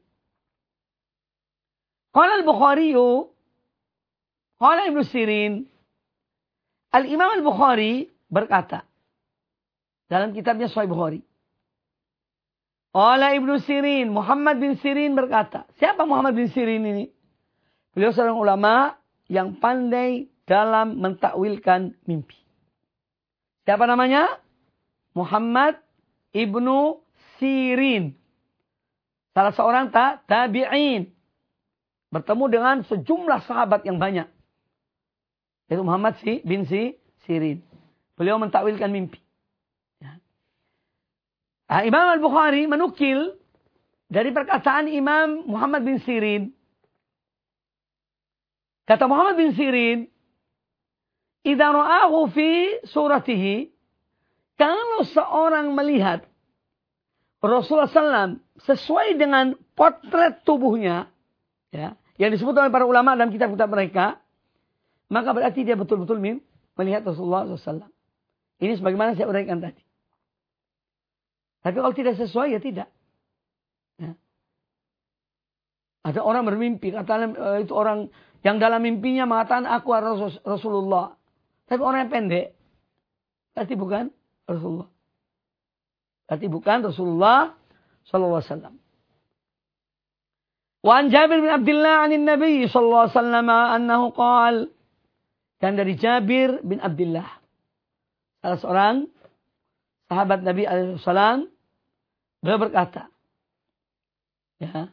Qala al-Bukhari, qala Ibnu Sirin, Al-Imam Al-Bukhari berkata dalam kitabnya Sahih Bukhari. Qala Ibnu Sirin, Muhammad bin Sirin berkata. Siapa Muhammad bin Sirin ini? Beliau seorang ulama yang pandai dalam mentakwilkan mimpi. Siapa namanya? Muhammad Ibnu Sirin. Salah seorang tabi'in. Bertemu dengan sejumlah sahabat yang banyak. Itu Muhammad bin Sirin. Beliau mentakwilkan mimpi. Imam Al-Bukhari menukil dari perkataan Imam Muhammad bin Sirin. Kata Muhammad bin Sirin, idza ra'ahu fi suratihi, kalau seorang melihat Rasulullah SAW sesuai dengan potret tubuhnya, ya, yang disebut oleh para ulama dalam kitab-kitab mereka, maka berarti dia betul-betul melihat Rasulullah SAW. Ini sebagaimana saya uraikan tadi. Tapi kalau tidak sesuai, ya tidak. Ya. Ada orang bermimpi, katakan itu orang yang dalam mimpinya mengatakan aku adalah Rasulullah. Tapi orang yang pendek, berarti bukan Rasulullah. Berarti bukan Rasulullah SAW. Wa an Jabir bin Abdullah 'anil Nabi sallallahu alaihi wasallam annahu qala, dan dari Jabir bin Abdullah, salah seorang sahabat Nabi alaihi wasallam, beliau berkata, ya,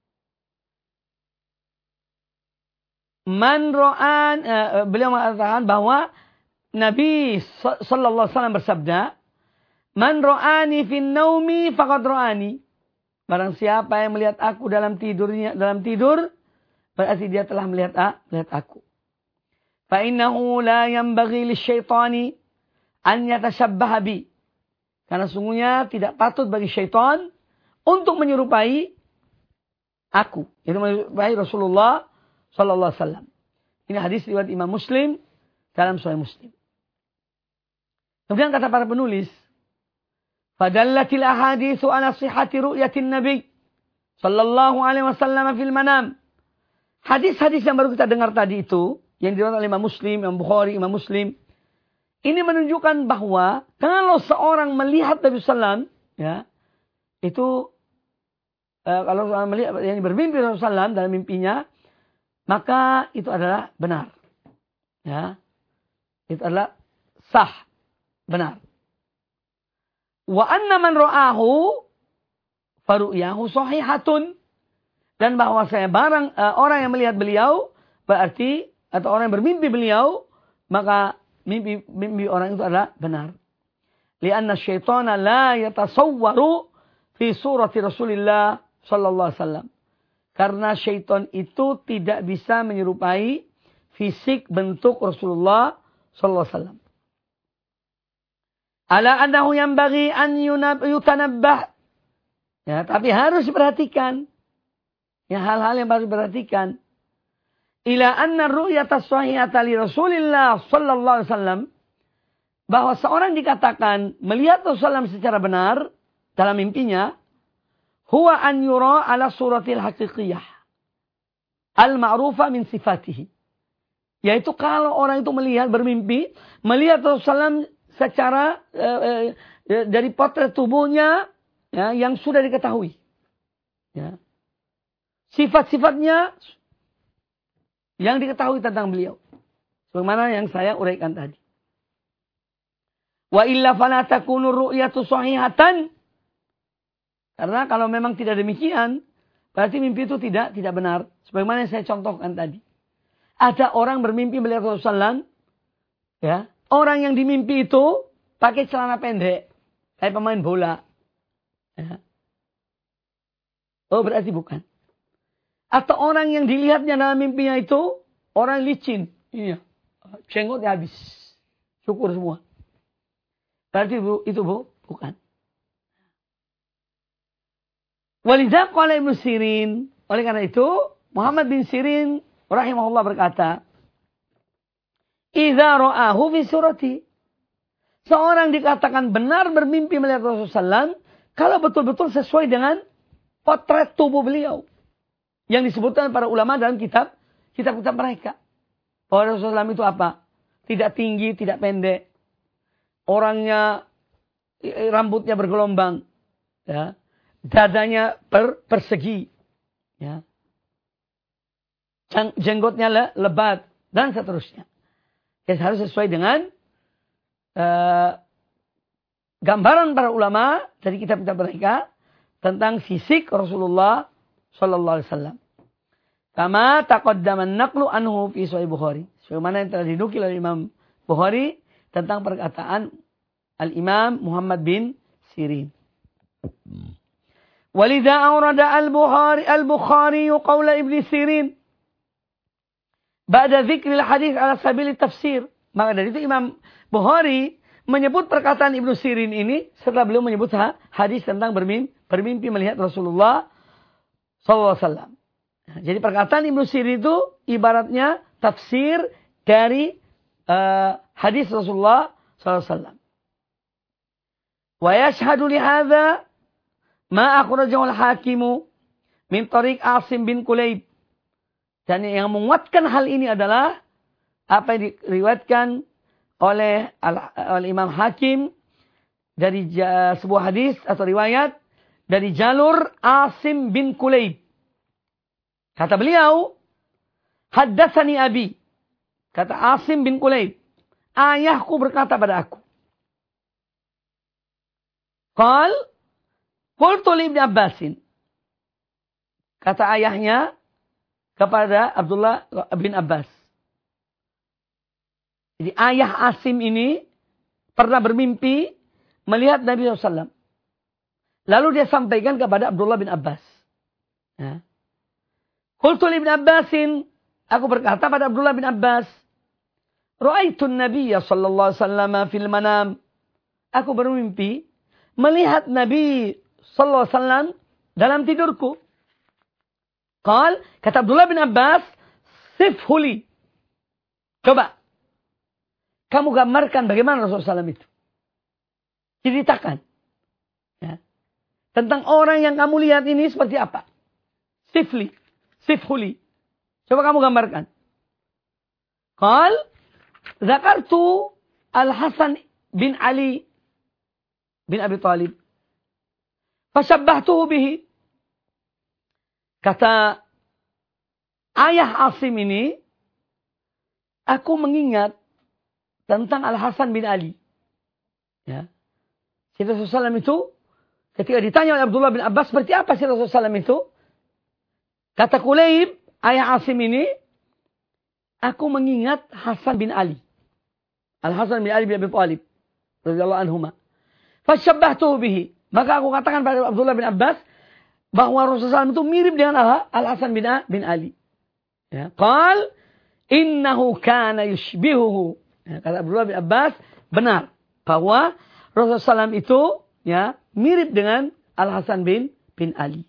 beliau mengatakan bahwa Nabi sallallahu alaihi wasallam bersabda, "Man ra'ani fin naumi faqad ra'ani." Barang siapa yang melihat aku dalam tidur, berarti dia telah melihat aku. Fa innahu la yanbaghi lisyaitani an yatashabbaha bi. Karena sungguhnya tidak patut bagi syaitan untuk menyerupai aku. Itu menyerupai Rasulullah sallallahu alaihi wasallam. Ini hadis riwayat Imam Muslim dalam Sahih Muslim. Kemudian kata para penulis, fadallatil ahaditsu ala sihhati ru'yatin nabi sallallahu alaihi wasallam fil manam. Hadis-hadis yang baru kita dengar tadi itu, yang diriwayatkan oleh Imam Muslim, Imam Bukhari, Imam Muslim, ini menunjukkan bahwa kalau seorang melihat Nabi sallallahu, ya, itu kalau seorang melihat yang bermimpi Nabi sallallahu dalam mimpinya, maka itu adalah benar. Ya. Itu adalah sah, benar. Wa anna man ra'ahu faru'yahu sahihatun, dan bahwasanya orang yang melihat beliau berarti, atau orang yang bermimpi beliau, maka mimpi orang itu adalah benar. Lianna syaitana la yatasawwaru fi surati Rasulillah sallallahu alaihi wasallam. Karena syaitan itu tidak bisa menyerupai fisik bentuk Rasulullah sallallahu alaihi wasallam. Ala annahu yanbaghi an yutanabbah. Ya, tapi harus diperhatikan. Ya, hal-hal yang harus diperhatikan. Ila anna ru'yata sahihata li Rasulillah sallallahu alaihi wasallam, bahwa seorang dikatakan melihat Rasulullah secara benar dalam mimpinya, huwa an yura ala suratil haqiqiyah al-ma'rufa min sifatihi. Yaitu kalau orang itu bermimpi, melihat Rasulullah secara dari potret tubuhnya, ya, yang sudah diketahui. Ya. Sifat-sifatnya yang diketahui tentang beliau. Sebagaimana yang saya uraikan tadi. Wa illa fala takunu ru'yatu sahihatan. Karena kalau memang tidak demikian, berarti mimpi itu tidak benar. Sebagaimana yang saya contohkan tadi. Ada orang bermimpi melihat Rasulullah, ya. Orang yang dimimpi itu pakai celana pendek, kayak pemain bola. Ya. Oh, berarti bukan. Atau orang yang dilihatnya dalam mimpinya itu orang licin. Iya. Jenggotnya habis. Syukur semua. Berarti itu bukan. Walidha qala Ibnu Sirin. Oleh karena itu, Muhammad bin Sirin rahimahullah berkata, idza ra'ahu fi surati. Seorang dikatakan benar bermimpi melihat Rasulullah kalau betul-betul sesuai dengan potret tubuh beliau. Yang disebutkan para ulama dalam kitab-kitab mereka. Bahwa Rasulullah itu apa? Tidak tinggi, tidak pendek. Orangnya, rambutnya bergelombang. Ya. Dadanya persegi. Ya. Jenggotnya lebat. Dan seterusnya. Ya, harus sesuai dengan gambaran para ulama dari kitab-kitab mereka tentang fisik Rasulullah sallallahu alaihi wasallam. Kama taqaddama an-naqlu anhu fi Sahih Bukhari. Sebagaimana yang telah dinukil oleh Imam Bukhari tentang perkataan Al-Imam Muhammad bin Sirin. Walidha awrada al-Bukhari qawla Ibn Sirin ba'da dzikri al-hadits ala sabil tafsir. Maka dari itu Imam Bukhari menyebut perkataan Ibnu Sirin ini setelah beliau menyebut hadis tentang bermimpi melihat Rasulullah sallallahu alaihi wasallam. Jadi perkataan Ibnu Sirin itu ibaratnya tafsir dari hadis Rasulullah sallallahu alaihi wasallam. Wa yashhadu li hadza ma akhrajahu al-Hakim min tariq Asim bin Kulayb. Dan yang menguatkan hal ini adalah apa yang diriwayatkan oleh Imam Hakim dari sebuah hadis atau riwayat dari jalur Asim bin Kulayb. Kata beliau, haddatsani abi. Kata Asim bin Kulayb, ayahku berkata pada aku. Qal, qultu li Ibn Abbasin. Kata ayahnya kepada Abdullah bin Abbas. Jadi ayah Asim ini pernah bermimpi melihat Nabi SAW. Lalu dia sampaikan kepada Abdullah bin Abbas. Ya. Qultu li Ibn Abbasin, aku berkata pada Abdullah bin Abbas, Ra'aitun Nabiyya sallallahu alaihi wasallam fil manam. Aku bermimpi melihat Nabi sallallahu alaihi wasallam dalam tidurku. Qal, kata Abdullah bin Abbas, sifhuli. Coba kamu gambarkan bagaimana Rasulullah SAW itu. Ceritakan. Ya. Tentang orang yang kamu lihat ini seperti apa. Sifhuli. Coba kamu gambarkan. Qal, zakartu Al-Hasan bin Ali bin Abi Talib. Fasyabbahtuhu bihi. Kata ayah Asim ini, aku mengingat tentang Al-Hasan bin Ali. Ya. Si Rasulullah SAW itu, ketika ditanya oleh Abdullah bin Abbas, seperti apa si Rasulullah SAW itu? Kata Kulayb, ayah Asim ini, aku mengingat Hasan bin Ali. Al-Hasan bin Ali bin Abi Talib. Radhiyallahu anhuma. Fasyabbahtuhu bihi. Maka aku katakan pada Abdullah bin Abbas, bahwa Rasulullah SAW itu mirip dengan Al-Hasan bin Ali. Ya. Qal, innahu kana yushbihuhu. Ya, kata Abdullah bin Abbas, benar. Bahwa Rasulullah SAW itu ya, mirip dengan Al-Hasan bin Ali.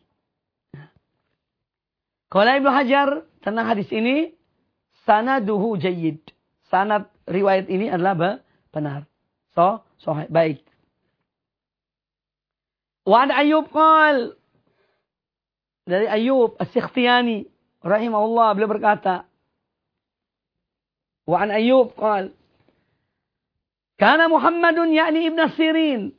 Qala Ibnu Hajar tentang hadis ini, sanaduhu jayyid. Sanad riwayat ini adalah benar. Sahih, baik. Wa an Ayyub qal, dari Ayyub As-Sikhtiyani rahimahullah, beliau berkata, wa an Ayyub qal, kana Muhammadun ya'ni Ibn Sirin.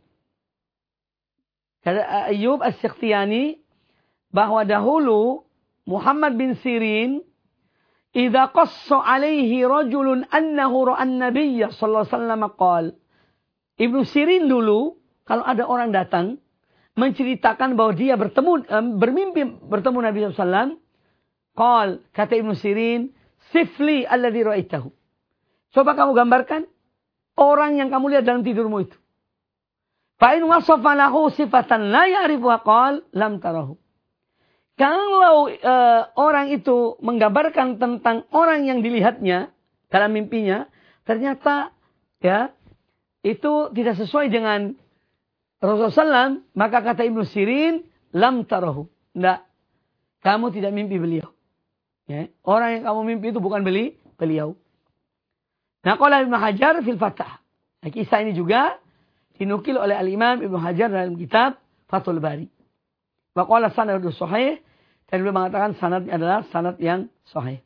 Kata Ayyub As-Sikhtiyani bahwa dahulu Muhammad bin Sirin, idza qassa alaihi rajulun annahu ra'an nabiyya sallallahu alaihi wasallam qala. Ibnu Sirin dulu kalau ada orang datang menceritakan bahwa dia bermimpi bertemu Nabi SAW. Qal, kata Ibnu Sirin, sifli alladhi ra'aitahu. Coba kamu gambarkan orang yang kamu lihat dalam tidurmu itu. Fa in wasafa lahu sifatan la ya'rifuha qal lam tarahu. Kalau orang itu menggambarkan tentang orang yang dilihatnya dalam mimpinya, ternyata ya itu tidak sesuai dengan Rasulullah SAW, maka kata Ibnu Sirin, lam tarahu. Tidak, kamu tidak mimpi beliau. Ya. Orang yang kamu mimpi itu bukan beliau. Nah, qala Ibnu Hajar fil Fathah. Nah, kisah ini juga dinukil oleh Al-Imam Ibnu Hajar dalam kitab Fathul Bari. Wa qala sanadu sahih, dan beliau mengatakan sanadnya adalah sanad yang sahih.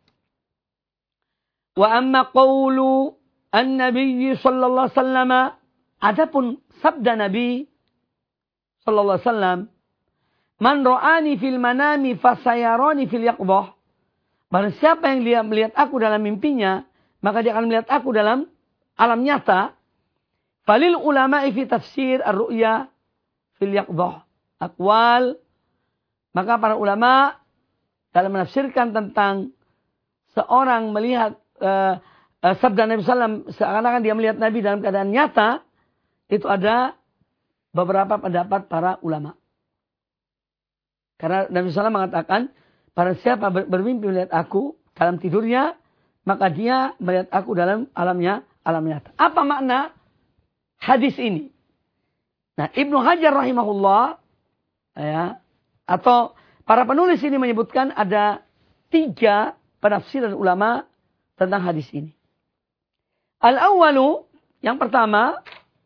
Wa amma qawlu an-nabiy sallallahu alaihi wasallam, adapun sabda Nabi sallallahu alaihi wasallam, man ra'ani fil manami fasayarani fil yaqdah. Barang siapa yang dia melihat aku dalam mimpinya, maka dia akan melihat aku dalam alam nyata. Falil ulama'i fi tafsir ar-ru'ya fil yaqdah aqwal. Maka para ulama dalam menafsirkan tentang seorang melihat sabda Nabi SAW, seakan-akan dia melihat Nabi dalam keadaan nyata, itu ada beberapa pendapat para ulama. Karena Nabi SAW mengatakan, barang siapa bermimpi melihat aku dalam tidurnya, maka dia melihat aku dalam alam nyata. Apa makna hadis ini? Nah, Ibnu Hajar rahimahullah, ya, atau para penulis ini menyebutkan ada 3 penafsiran ulama tentang hadis ini. Al-awwalu, yang pertama,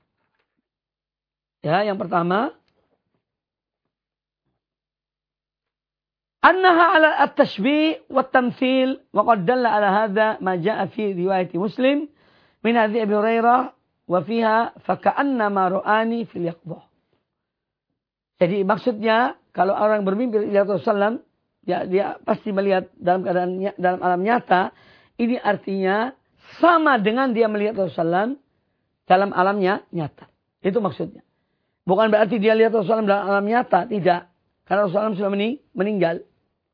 annaha ala at-tashbih wa at-tamthil wa qad dalla ala hadha ma jaa fi riwayat Muslim min hadits Abi Hurairah wa fiha fa ka'annama ra'ani fil yaqdah. Jadi maksudnya kalau orang bermimpi lihat Rasulullah, dia pasti melihat dalam keadaan dalam alam nyata, ini artinya sama dengan dia melihat Rasulullah SAW dalam alamnya nyata. Itu maksudnya. Bukan berarti dia lihat Rasulullah SAW dalam alam nyata, tidak. Karena Rasulullah SAW sudah meninggal.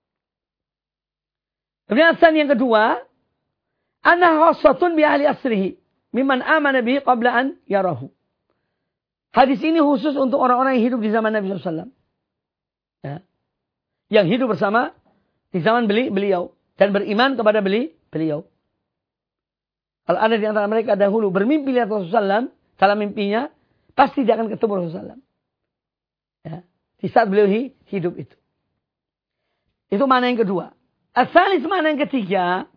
Kemudian alasan yang kedua, anna khassatun bi ahli asrihi mimman amana bihi qabla an yarahu. Hadis ini khusus untuk orang-orang yang hidup di zaman Nabi SAW. Ya. Yang hidup bersama di zaman beliau. Dan beriman kepada beliau. Kalau ada di antara mereka dahulu bermimpi lihat Rasulullah SAW, dalam mimpinya, pasti dia akan ketemu Rasulullah SAW. Ya. Di saat beliau hidup itu. Itu makna yang kedua. Asalis makna yang ketiga.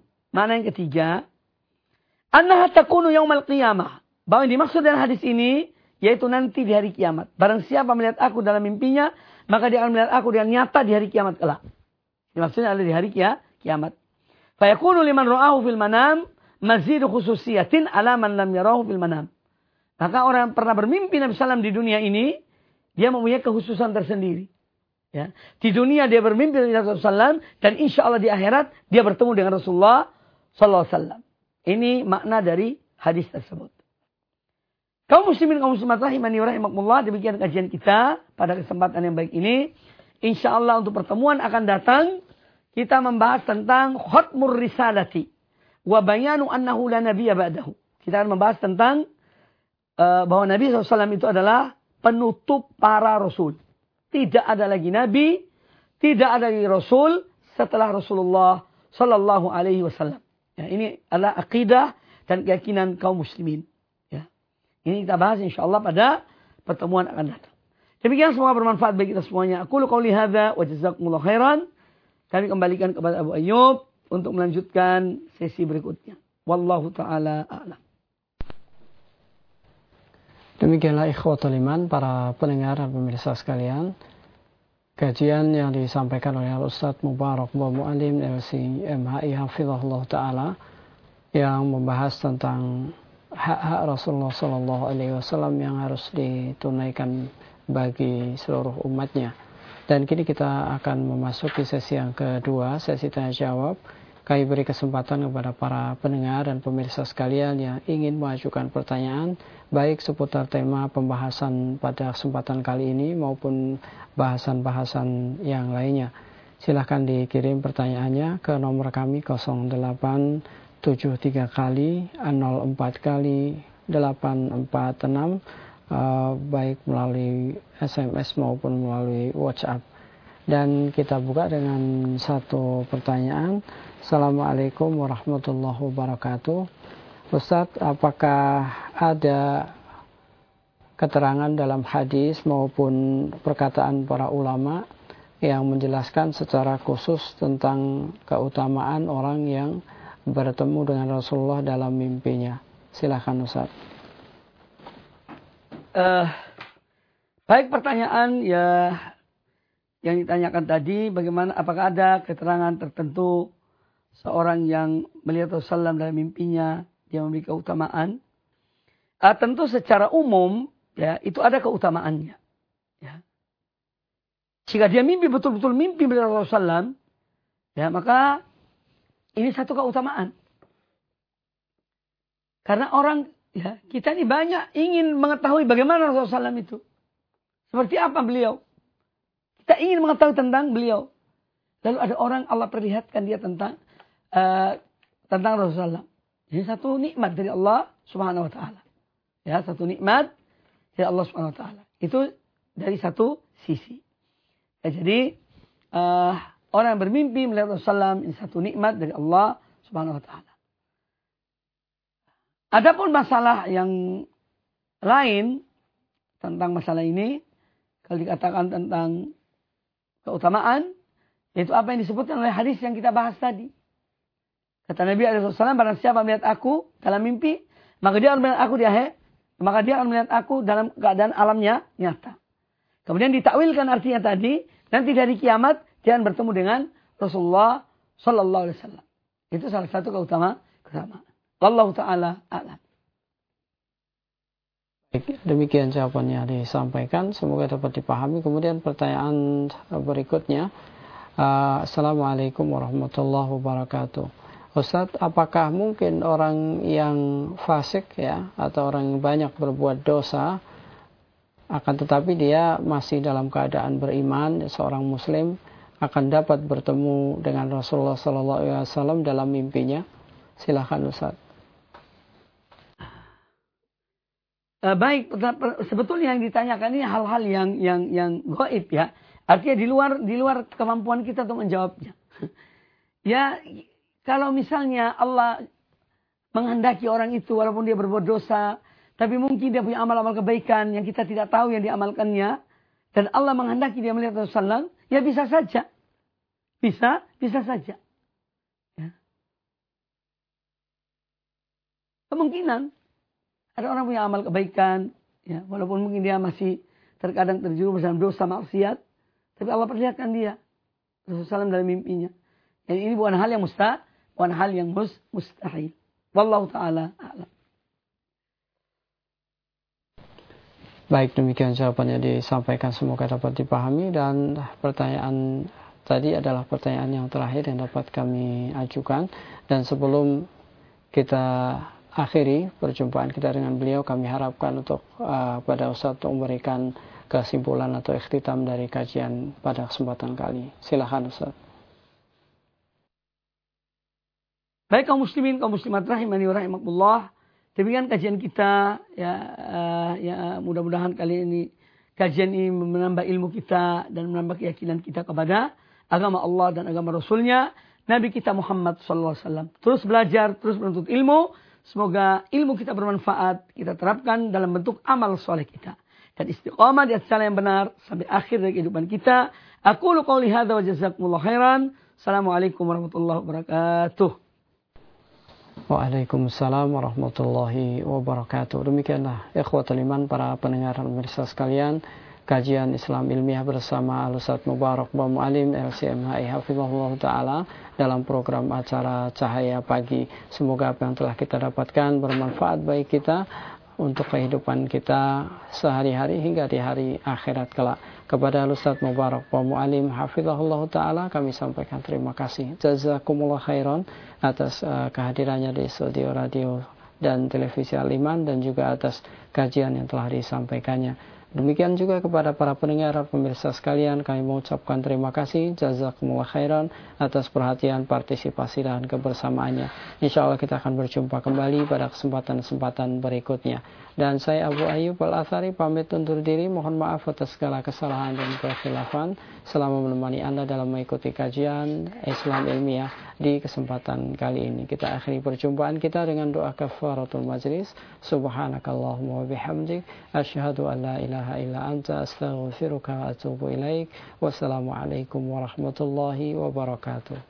Annaha takunu yaumal qiyamah. Bahwa yang dimaksud dengan hadis ini, yaitu nanti di hari kiamat. Barang siapa melihat aku dalam mimpinya, maka dia akan melihat aku dengan nyata di hari kiamat kelak. Maksudnya adalah di hari kiamat. Fayakunu liman ra'ahu fil manam, mazidu khususiyatin ala man lam yarahu fil manam. Maka orang yang pernah bermimpi Nabi SAW di dunia ini, dia mempunyai kekhususan tersendiri. Ya. Di dunia dia bermimpi dengan Rasulullah SAW, dan insya Allah di akhirat dia bertemu dengan Rasulullah SAW. Ini makna dari hadis tersebut. Kaum muslimin, kaum muslimat rahimani wa rahimakumullah, demikian kajian kita pada kesempatan yang baik ini. Insya Allah untuk pertemuan akan datang, kita membahas tentang khatmur risalati wa bayanu annahu la nabiyya ba'dahu. Kita akan membahas tentang bahwa Nabi SAW itu adalah penutup para rasul. Tidak ada lagi nabi, tidak ada lagi rasul setelah Rasulullah sallallahu alaihi wasallam. Ya, ini adalah akidah dan keyakinan kaum muslimin. Ya. Ini kita bahas insyaallah pada pertemuan akan datang. Demikian, semoga bermanfaat bagi kita semuanya. Aqulu qouli hadza wa jazakumullahu khairan. Kami kembalikan kepada Abu Ayyub untuk melanjutkan sesi berikutnya. Wallahu taala a'lam. Demikianlah ikhwatul iman, para pendengar dan pemirsa sekalian, kajian yang disampaikan oleh Ustaz Mubarak Mu'alim LC MHI Hafizahullah Ta'ala yang membahas tentang hak-hak Rasulullah SAW yang harus ditunaikan bagi seluruh umatnya. Dan kini kita akan memasuki sesi yang kedua, sesi tanya jawab. Kami beri kesempatan kepada para pendengar dan pemirsa sekalian yang ingin mengajukan pertanyaan, baik seputar tema pembahasan pada kesempatan kali ini maupun bahasan-bahasan yang lainnya. Silahkan dikirim pertanyaannya ke nomor kami 0873 kali 04 kali 846, baik melalui SMS maupun melalui WhatsApp. Dan kita buka dengan satu pertanyaan. Assalamualaikum warahmatullahi wabarakatuh. Ustadz, apakah ada keterangan dalam hadis maupun perkataan para ulama yang menjelaskan secara khusus tentang keutamaan orang yang bertemu dengan Rasulullah dalam mimpinya? Silakan Ustadz. Baik, pertanyaan ya yang ditanyakan tadi, bagaimana, apakah ada keterangan tertentu seorang yang melihat Rasulullah dalam mimpinya dia memiliki keutamaan? Tentu secara umum ya itu ada keutamaannya. Ya. Jika dia mimpi betul-betul mimpi melihat Rasulullah, ya maka ini satu keutamaan. Karena orang ya kita ini banyak ingin mengetahui bagaimana Rasulullah itu, seperti apa beliau. Kita ingin mengetahui tentang beliau. Lalu ada orang Allah perlihatkan dia tentang Rasulullah. Ini satu nikmat dari Allah Subhanahu wa taala. Ya, satu nikmat dari Allah Subhanahu wa taala. Itu dari satu sisi. Ya, jadi orang yang bermimpi melihat Rasulullah ini satu nikmat dari Allah Subhanahu wa taala. Adapun masalah yang lain tentang masalah ini, kalau dikatakan tentang keutamaan, yaitu apa yang disebutkan oleh hadis yang kita bahas tadi. Kata Nabi SAW, barang siapa melihat aku dalam mimpi, maka dia akan melihat aku dalam keadaan alamnya nyata. Kemudian ditakwilkan artinya tadi, nanti dari kiamat dia akan bertemu dengan Rasulullah Sallallahu Alaihi Wasallam. Itu salah satu keutamaan. Wallahu ta'ala a'lam. Demikian jawabannya disampaikan, semoga dapat dipahami. Kemudian pertanyaan berikutnya, Assalamualaikum warahmatullahi wabarakatuh. Ustadz, apakah mungkin orang yang fasik ya, atau orang yang banyak berbuat dosa, akan tetapi dia masih dalam keadaan beriman, seorang muslim, akan dapat bertemu dengan Rasulullah SAW dalam mimpinya? Silahkan Ustadz. Baik, sebetulnya yang ditanyakan ini hal-hal yang gaib ya. Artinya di luar kemampuan kita untuk menjawabnya. Ya, kalau misalnya Allah menghendaki orang itu walaupun dia berbuat dosa, tapi mungkin dia punya amal-amal kebaikan yang kita tidak tahu yang diamalkannya, dan Allah menghendaki dia melihat Rasulullah, ya bisa saja. Bisa saja. Ya. Kemungkinan ada orang punya amal kebaikan, ya, walaupun mungkin dia masih terkadang terjerumus dalam dosa maksiat, tapi Allah perlihatkan dia Rasulullah SAW dalam mimpinya. Dan ini bukan hal yang mustahil. Wallahu ta'ala a'lam. Baik, demikian jawabannya disampaikan, semoga dapat dipahami. Dan pertanyaan tadi adalah pertanyaan yang terakhir yang dapat kami ajukan. Dan sebelum kita akhiri perjumpaan kita dengan beliau, kami harapkan untuk pada Ustaz untuk memberikan kesimpulan atau ikhtitam dari kajian pada kesempatan kali. Silakan Ustaz. Baik kaum muslimin, kaum muslimat rahimani wa rahimakumullah. Demikian kajian kita ya mudah-mudahan kali ini kajian ini menambah ilmu kita dan menambah keyakinan kita kepada agama Allah dan agama Rasulnya, Nabi kita Muhammad SAW. Terus belajar, terus menuntut ilmu. Semoga ilmu kita bermanfaat, kita terapkan dalam bentuk amal soleh kita. Dan istiqamah di atas jalan yang benar sampai akhir dari kehidupan kita. Aqulu qouli hadza wa jazakumullahu khairan. Assalamualaikum warahmatullahi wabarakatuh. Waalaikumsalam warahmatullahi wabarakatuh. Demikianlah ikhwatul iman, para pendengar dan pemirsa sekalian, kajian Islam ilmiah bersama Al-Ustadz Mubarak Ba Mu'alim LCMHI hafizahullah ta'ala dalam program acara Cahaya Pagi. Semoga apa yang telah kita dapatkan bermanfaat bagi kita untuk kehidupan kita sehari-hari hingga di hari akhirat kelak. Kepada Al-Ustadz Mubarak Ba Mu'alim hafizahullah ta'ala kami sampaikan terima kasih. Jazakumullah khairan atas kehadirannya di studio radio dan televisi Al-Iman, dan juga atas kajian yang telah disampaikannya. Demikian juga kepada para pendengar pemirsa sekalian, kami mengucapkan terima kasih, jazakumullah khairan atas perhatian, partisipasi dan kebersamaannya. Insya Allah kita akan berjumpa kembali pada kesempatan-kesempatan berikutnya. Dan saya Abu Ayyub Al-Athari pamit undur diri, mohon maaf atas segala kesalahan dan kekhilafan selama menemani Anda dalam mengikuti kajian Islam ilmiah di kesempatan kali ini. Kita akhiri perjumpaan kita dengan doa kafaratul majlis. Subhanakallahumma wa bihamdik, asyhadu an la ilaha illa anta, astaghfiruka wa atubu ilaik. Wassalamualaikum warahmatullahi wabarakatuh.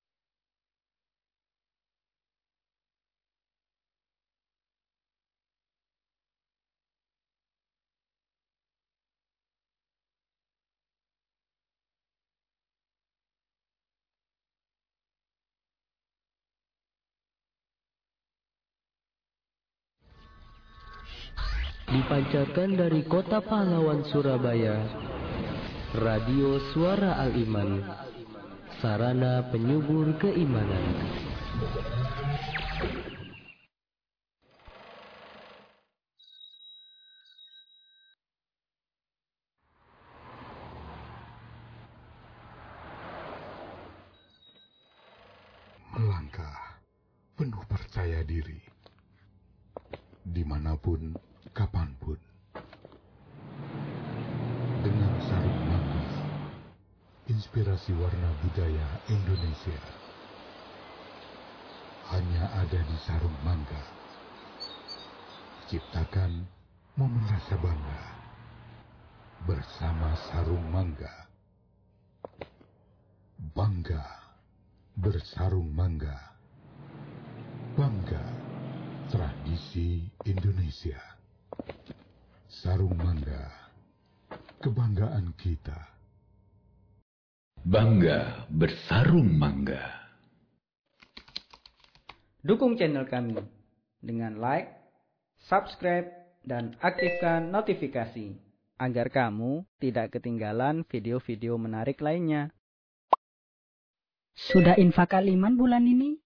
Dipancarkan dari Kota Pahlawan Surabaya, Radio Suara Al-Iman, sarana penyubur keimanan. Melangkah penuh percaya diri, dimanapun, kapanpun, dengan sarung mangga, inspirasi warna budaya Indonesia hanya ada di sarung mangga. Ciptakan momen rasa bangga bersama sarung mangga. Bangga bersarung mangga. Bangga tradisi Indonesia. Sarung mangga, kebanggaan kita. Bangga bersarung mangga. Dukung channel kami dengan like, subscribe, dan aktifkan notifikasi agar kamu tidak ketinggalan video-video menarik lainnya. Sudah infak Al-Iman bulan ini?